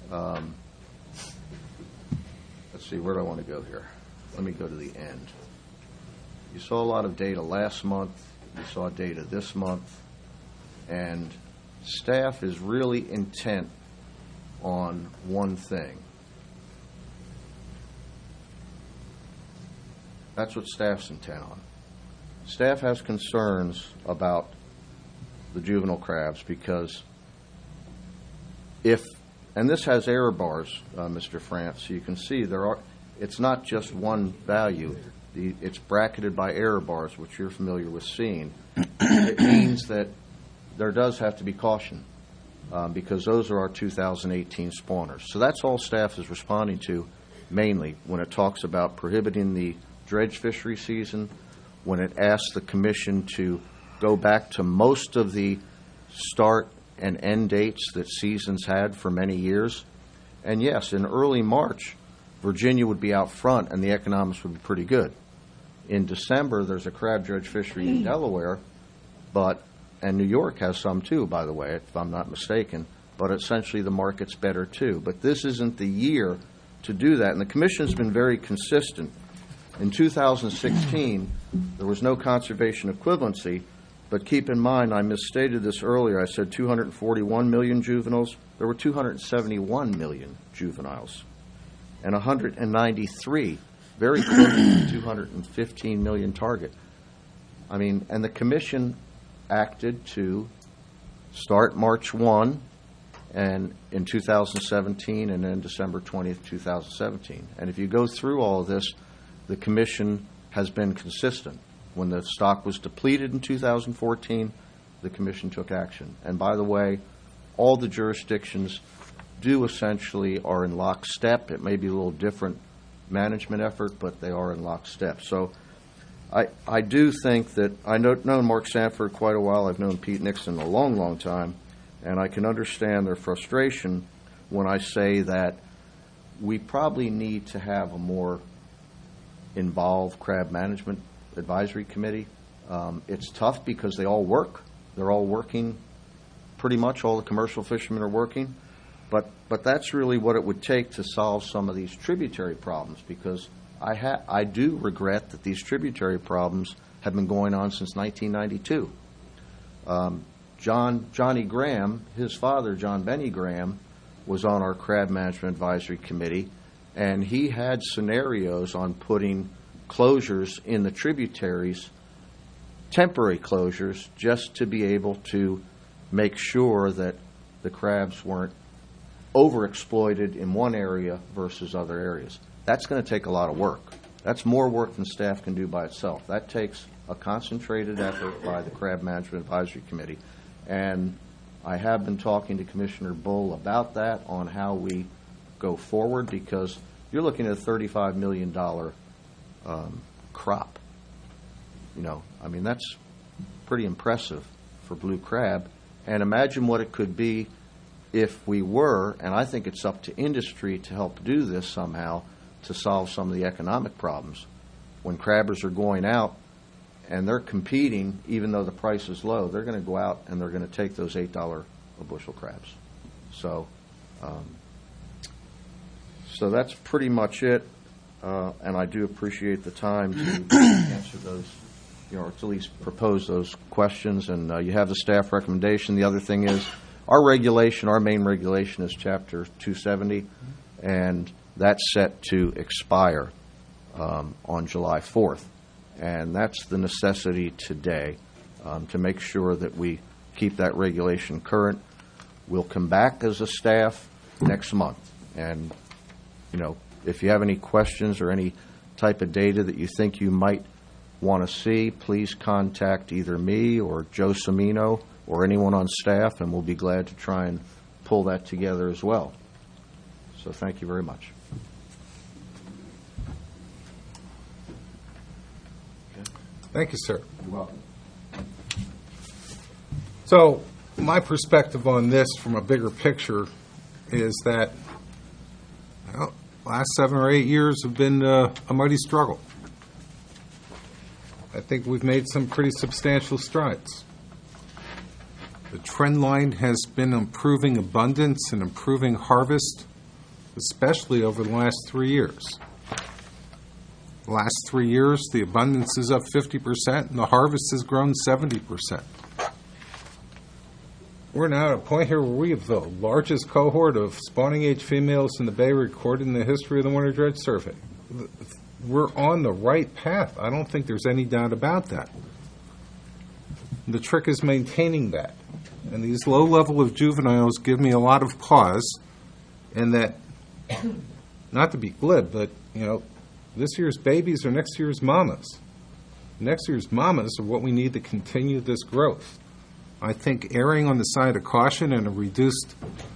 Let's see, where do I want to go here? Let me go to the end. You saw a lot of data last month. You saw data this month. And staff is really intent on one thing. That's what staff's intent on. Staff has concerns about the juvenile crabs because if and this has error bars, Mr. France, so you can see it's not just one value. It's bracketed by error bars, which you're familiar with seeing. It means that there does have to be caution, because those are our 2018 spawners. So that's all staff is responding to, mainly, when it talks about prohibiting the dredge fishery season, when it asks the commission to go back to most of the start and end dates that seasons had for many years. And yes, in early March, Virginia would be out front and the economics would be pretty good. In December, there's a crab dredge fishery in Delaware, and New York has some too, by the way, if I'm not mistaken, but essentially the market's better too. But this isn't the year to do that, and the Commission's been very consistent. In 2016, there was no conservation equivalency, but keep in mind, I misstated this earlier. I said 241 million juveniles. There were 271 million juveniles, and 193, very close to the 215 million target. I mean, and the Commission acted to start March 1 and in 2017 and then December 20th, 2017. And if you go through all of this, the Commission has been consistent. When the stock was depleted in 2014, the Commission took action. And by the way, all the jurisdictions essentially are in lockstep. It may be a little different management effort, but they are in lockstep. So I do think that I've known Mark Sanford quite a while. I've known Pete Nixon a long, long time, and I can understand their frustration when I say that we probably need to have a more involved crab management advisory committee. It's tough because they all work. They're all working. Pretty much all the commercial fishermen are working. But that's really what it would take to solve some of these tributary problems, because I do regret that these tributary problems have been going on since 1992. Johnny Graham, his father, John Benny Graham, was on our crab management advisory committee, and he had scenarios on putting closures in the tributaries, temporary closures, just to be able to make sure that the crabs weren't overexploited in one area versus other areas. That's going to take a lot of work. That's more work than staff can do by itself. That takes a concentrated effort by the Crab Management Advisory Committee. And I have been talking to Commissioner Bull about that, on how we go forward, because you're looking at a $35 million crop. You know, I mean, that's pretty impressive for blue crab. And imagine what it could be if we were, and I think it's up to industry to help do this somehow, to solve some of the economic problems. When crabbers are going out and they're competing, even though the price is low, they're going to go out and they're going to take those $8 a bushel crabs. So that's pretty much it. And I do appreciate the time to answer those, or to at least propose those questions. And you have the staff recommendation. The other thing is, our main regulation is Chapter 270, and that's set to expire on July 4th. And that's the necessity today, to make sure that we keep that regulation current. We'll come back as a staff next month. And, you know, if you have any questions or any type of data that you think you might want to see, please contact either me or Joe Cimino or anyone on staff, and we'll be glad to try and pull that together as well. So thank you very much. Thank you, sir. You're welcome. So my perspective on this from a bigger picture is that, well, last 7 or 8 years have been a mighty struggle. I think we've made some pretty substantial strides. The trend line has been improving abundance and improving harvest, especially over the last 3 years. The last 3 years, the abundance is up 50% and the harvest has grown 70%. We're now at a point here where we have the largest cohort of spawning age females in the bay recorded in the history of the Winter Dredge Survey. We're on the right path. I don't think there's any doubt about that. The trick is maintaining that. And these low level of juveniles give me a lot of pause And that, not to be glib, but, this year's babies are next year's mamas. Next year's mamas are what we need to continue this growth. I think erring on the side of caution and a reduced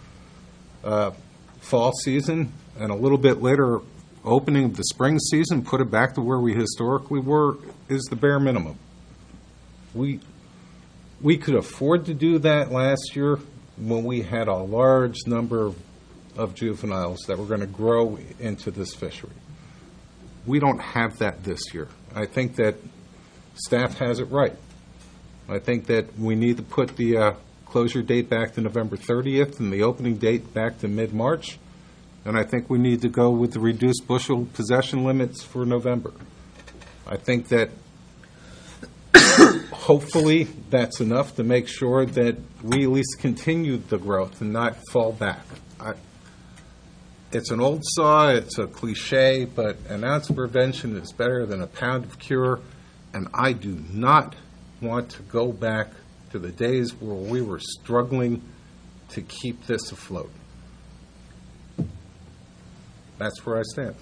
fall season and a little bit later opening of the spring season, put it back to where we historically were, is the bare minimum. We could afford to do that last year when we had a large number of juveniles that were going to grow into this fishery. We don't have that this year. I think that staff has it right. I think that we need to put the closure date back to November 30th and the opening date back to mid-March. And I think we need to go with the reduced bushel possession limits for November. I think that hopefully that's enough to make sure that we at least continue the growth and not fall back. It's an old saw, it's a cliche, but an ounce of prevention is better than a pound of cure, and I do not want to go back to the days where we were struggling to keep this afloat. That's where I stand.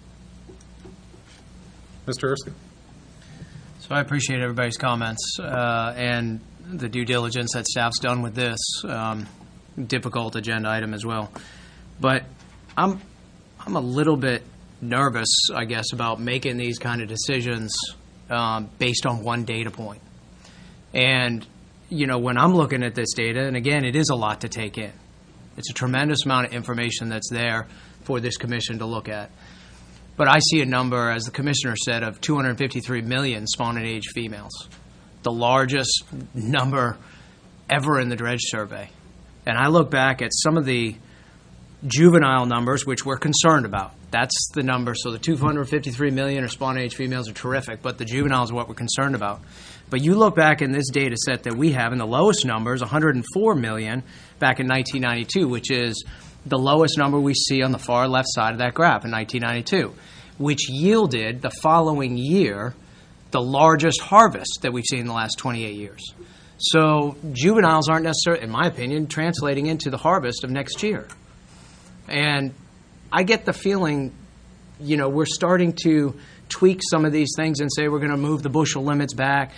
Mr. Erskine. So I appreciate everybody's comments and the due diligence that staff's done with this difficult agenda item as well. But I'm a little bit nervous, I guess, about making these kind of decisions based on one data point. And, when I'm looking at this data, and again, it is a lot to take in. It's a tremendous amount of information that's there for this commission to look at. But I see a number, as the commissioner said, of 253 million spawning age females, the largest number ever in the Dredge survey. And I look back at some of the juvenile numbers, which we're concerned about. That's the number. So the 253 million or spawn age females are terrific, but the juveniles are what we're concerned about. But you look back in this data set that we have, and the lowest number is 104 million back in 1992, which is the lowest number we see on the far left side of that graph in 1992, which yielded the following year the largest harvest that we've seen in the last 28 years. So juveniles aren't necessarily, in my opinion, translating into the harvest of next year. And I get the feeling, we're starting to tweak some of these things and say we're going to move the bushel limits back,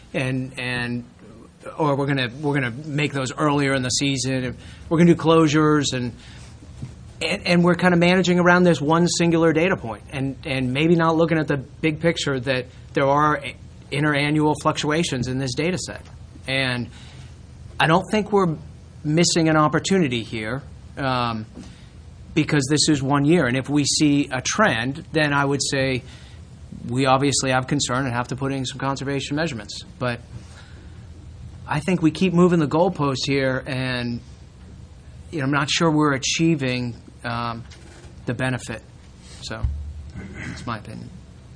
or we're going to make those earlier in the season. And we're going to do closures, and we're kind of managing around this one singular data point, and maybe not looking at the big picture that there are interannual fluctuations in this data set. And I don't think we're missing an opportunity here. Because this is 1 year. And if we see a trend, then I would say we obviously have concern and have to put in some conservation measurements. But I think we keep moving the goalpost here, and I'm not sure we're achieving the benefit. So that's my opinion.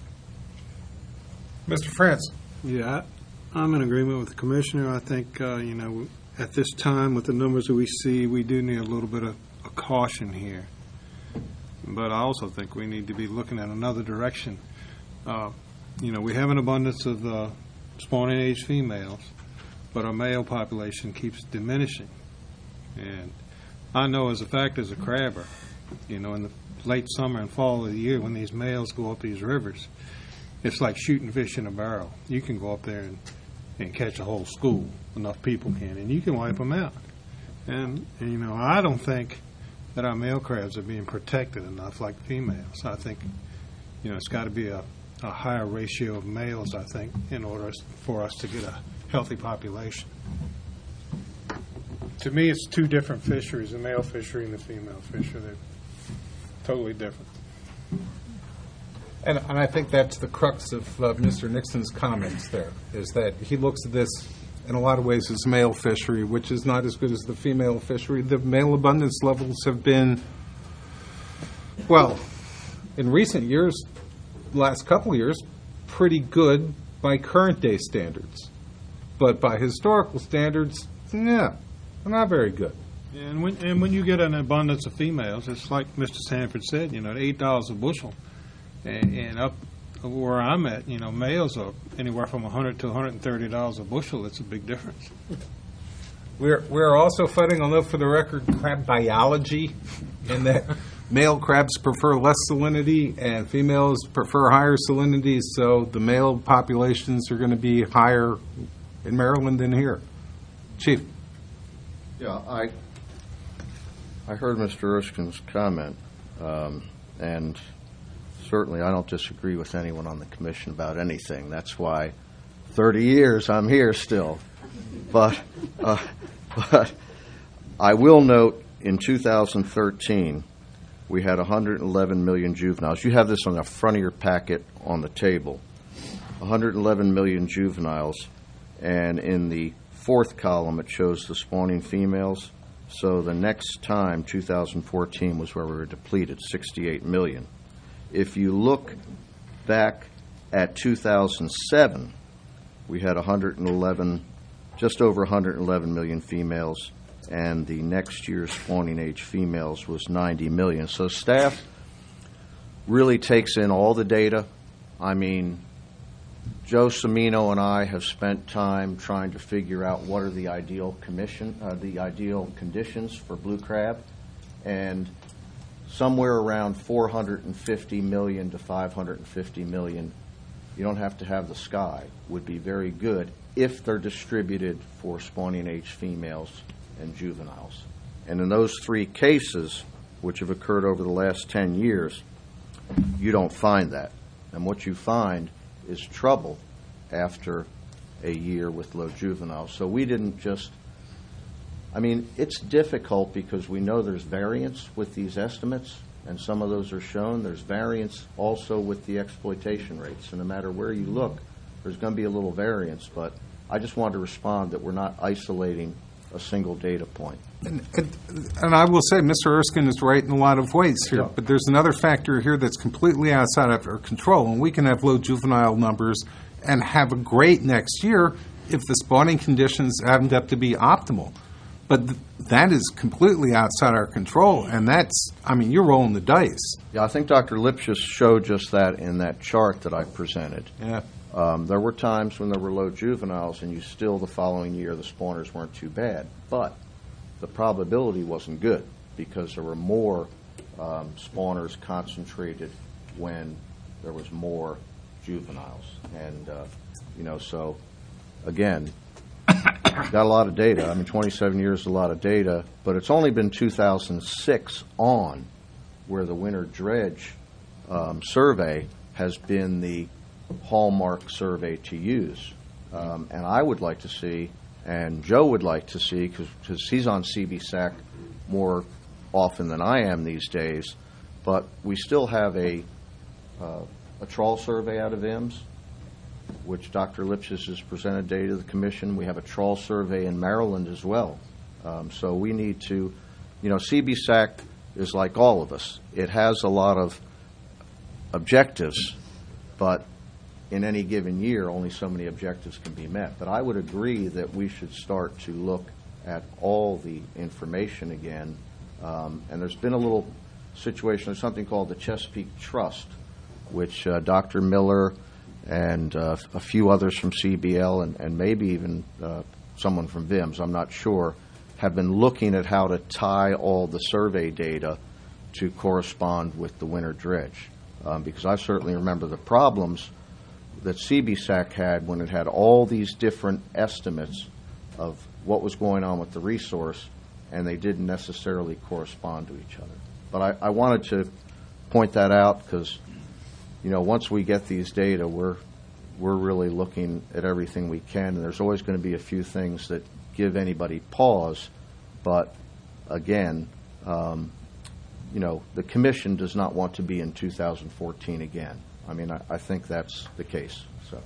Mr. France. Yeah, I'm in agreement with the commissioner. I think, at this time, with the numbers that we see, we do need a little bit of caution here. But I also think we need to be looking at another direction. We have an abundance of spawning age females, but our male population keeps diminishing. And I know as a crabber, in the late summer and fall of the year when these males go up these rivers, it's like shooting fish in a barrel. You can go up there and catch a whole school, enough people can, and you can wipe them out. And I don't think that our male crabs are being protected enough like females. I think, it's got to be a higher ratio of males, I think, in order for us to get a healthy population. To me, it's two different fisheries, the male fishery and the female fishery. They're totally different. And I think that's the crux of Mr. Nixon's comments there, is that he looks at this in a lot of ways as male fishery, which is not as good as the female fishery. The male abundance levels have been, in recent years, last couple of years, pretty good by current day standards. But by historical standards, not very good. Yeah, and when you get an abundance of females, it's like Mr. Sanford said, at $8 a bushel, and up where I'm at, males are anywhere from $100 to $130 a bushel. It's a big difference. We're also fighting, I'll note for the record, crab biology, in that male crabs prefer less salinity and females prefer higher salinity, so the male populations are going to be higher in Maryland than here. Chief? Yeah, I heard Mr. Erskine's comment, and certainly I don't disagree with anyone on the commission about anything. That's why 30 years I'm here still. But I will note in 2013, we had 111 million juveniles. You have this on the front of your packet on the table. 111 million juveniles, and in the fourth column it shows the spawning females. So the next time, 2014, was where we were depleted, 68 million. If you look back at 2007, we had 111, just over 111 million females, and the next year's spawning age females was 90 million. So staff really takes in all the data. I mean, Joe Cimino and I have spent time trying to figure out what are the ideal conditions for blue crab, and somewhere around 450 million to 550 million, you don't have to have the sky, would be very good if they're distributed for spawning age females and juveniles. And in those three cases, which have occurred over the last 10 years, you don't find that. And what you find is trouble after a year with low juveniles. So we didn't just, I mean, it's difficult because we know there's variance with these estimates, and some of those are shown. There's variance also with the exploitation rates. And no matter where you look, there's going to be a little variance. But I just wanted to respond that we're not isolating a single data point. And I will say, Mr. Erskine is right in a lot of ways here, but there's another factor here that's completely outside of our control, and we can have low juvenile numbers and have a great next year if the spawning conditions end up to be optimal. But that is completely outside our control, and that's, I mean, you're rolling the dice. Yeah, I think Dr. Lipschitz showed just that in that chart that I presented. Yeah. There were times when there were low juveniles, and you still, the following year, the spawners weren't too bad. But the probability wasn't good because there were more spawners concentrated when there was more juveniles. And, so, again, got a lot of data. I mean, 27 years is a lot of data, but it's only been 2006 on where the winter dredge survey has been the hallmark survey to use. And I would like to see, and Joe would like to see, because he's on CBSAC more often than I am these days, but we still have a trawl survey out of IMS, which Dr. Lipschitz has presented data to the Commission. We have a trawl survey in Maryland as well. So we need to, CBSAC is like all of us. It has a lot of objectives, but in any given year, only so many objectives can be met. But I would agree that we should start to look at all the information again. And there's been a little situation, there's something called the Chesapeake Trust, which Dr. Miller and a few others from CBL and maybe even someone from VIMS, I'm not sure, have been looking at how to tie all the survey data to correspond with the winter dredge. Because I certainly remember the problems that CBSAC had when it had all these different estimates of what was going on with the resource, and they didn't necessarily correspond to each other. But I wanted to point that out because, once we get these data, we're really looking at everything we can, and there's always going to be a few things that give anybody pause. But again, the Commission does not want to be in 2014 again. I mean, I think that's the case. So,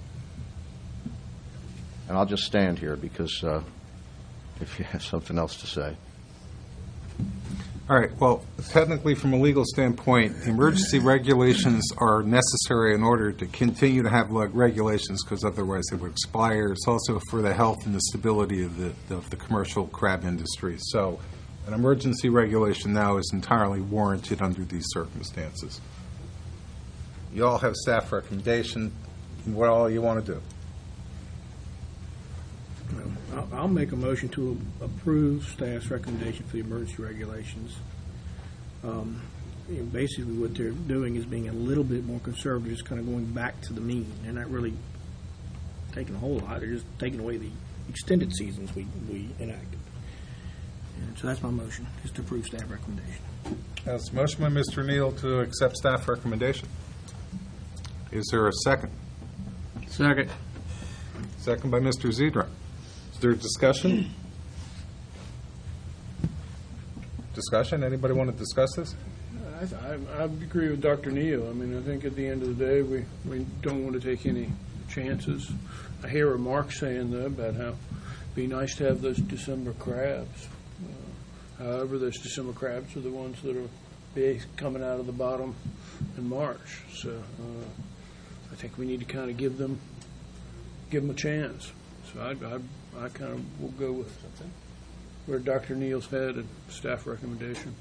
and I'll just stand here because if you have something else to say. All right. Well, technically, from a legal standpoint, emergency regulations are necessary in order to continue to have regulations because otherwise they would expire. It's also for the health and the stability of the commercial crab industry. So an emergency regulation now is entirely warranted under these circumstances. You all have staff recommendation. What all you want to do? I'll make a motion to approve staff's recommendation for the emergency regulations. Basically, what they're doing is being a little bit more conservative, just kind of going back to the mean. They're not really taking a whole lot. They're just taking away the extended seasons we enacted. And so that's my motion, is to approve staff recommendation. That's a motion by Mr. Neal to accept staff recommendation. Is there a second? Second. Second by Mr. Zedra. Is there discussion? Discussion? Anybody want to discuss this? I agree with Dr. Neal. I mean, I think at the end of the day, we don't want to take any chances. I hear what Mark's saying, though, about how it'd be nice to have those December crabs. However, those December crabs are the ones that are big coming out of the bottom in March. So I think we need to kind of give them a chance. So I kind of will go with where Dr. Neal's headed, staff recommendation.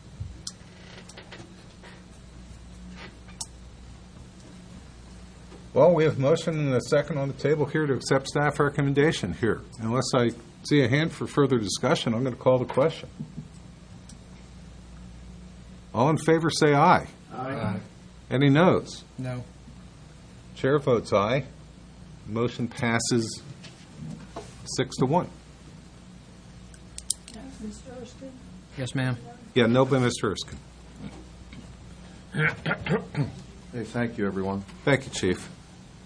Well, we have motion and a second on the table here to accept staff recommendation here. Unless I see a hand for further discussion, I'm going to call the question. All in favor say aye. Aye. Any noes? No. Chair votes aye. Motion passes 6-1. Yes, ma'am. Yeah, no by Mr. Erskine. Hey, thank you, everyone. Thank you, Chief.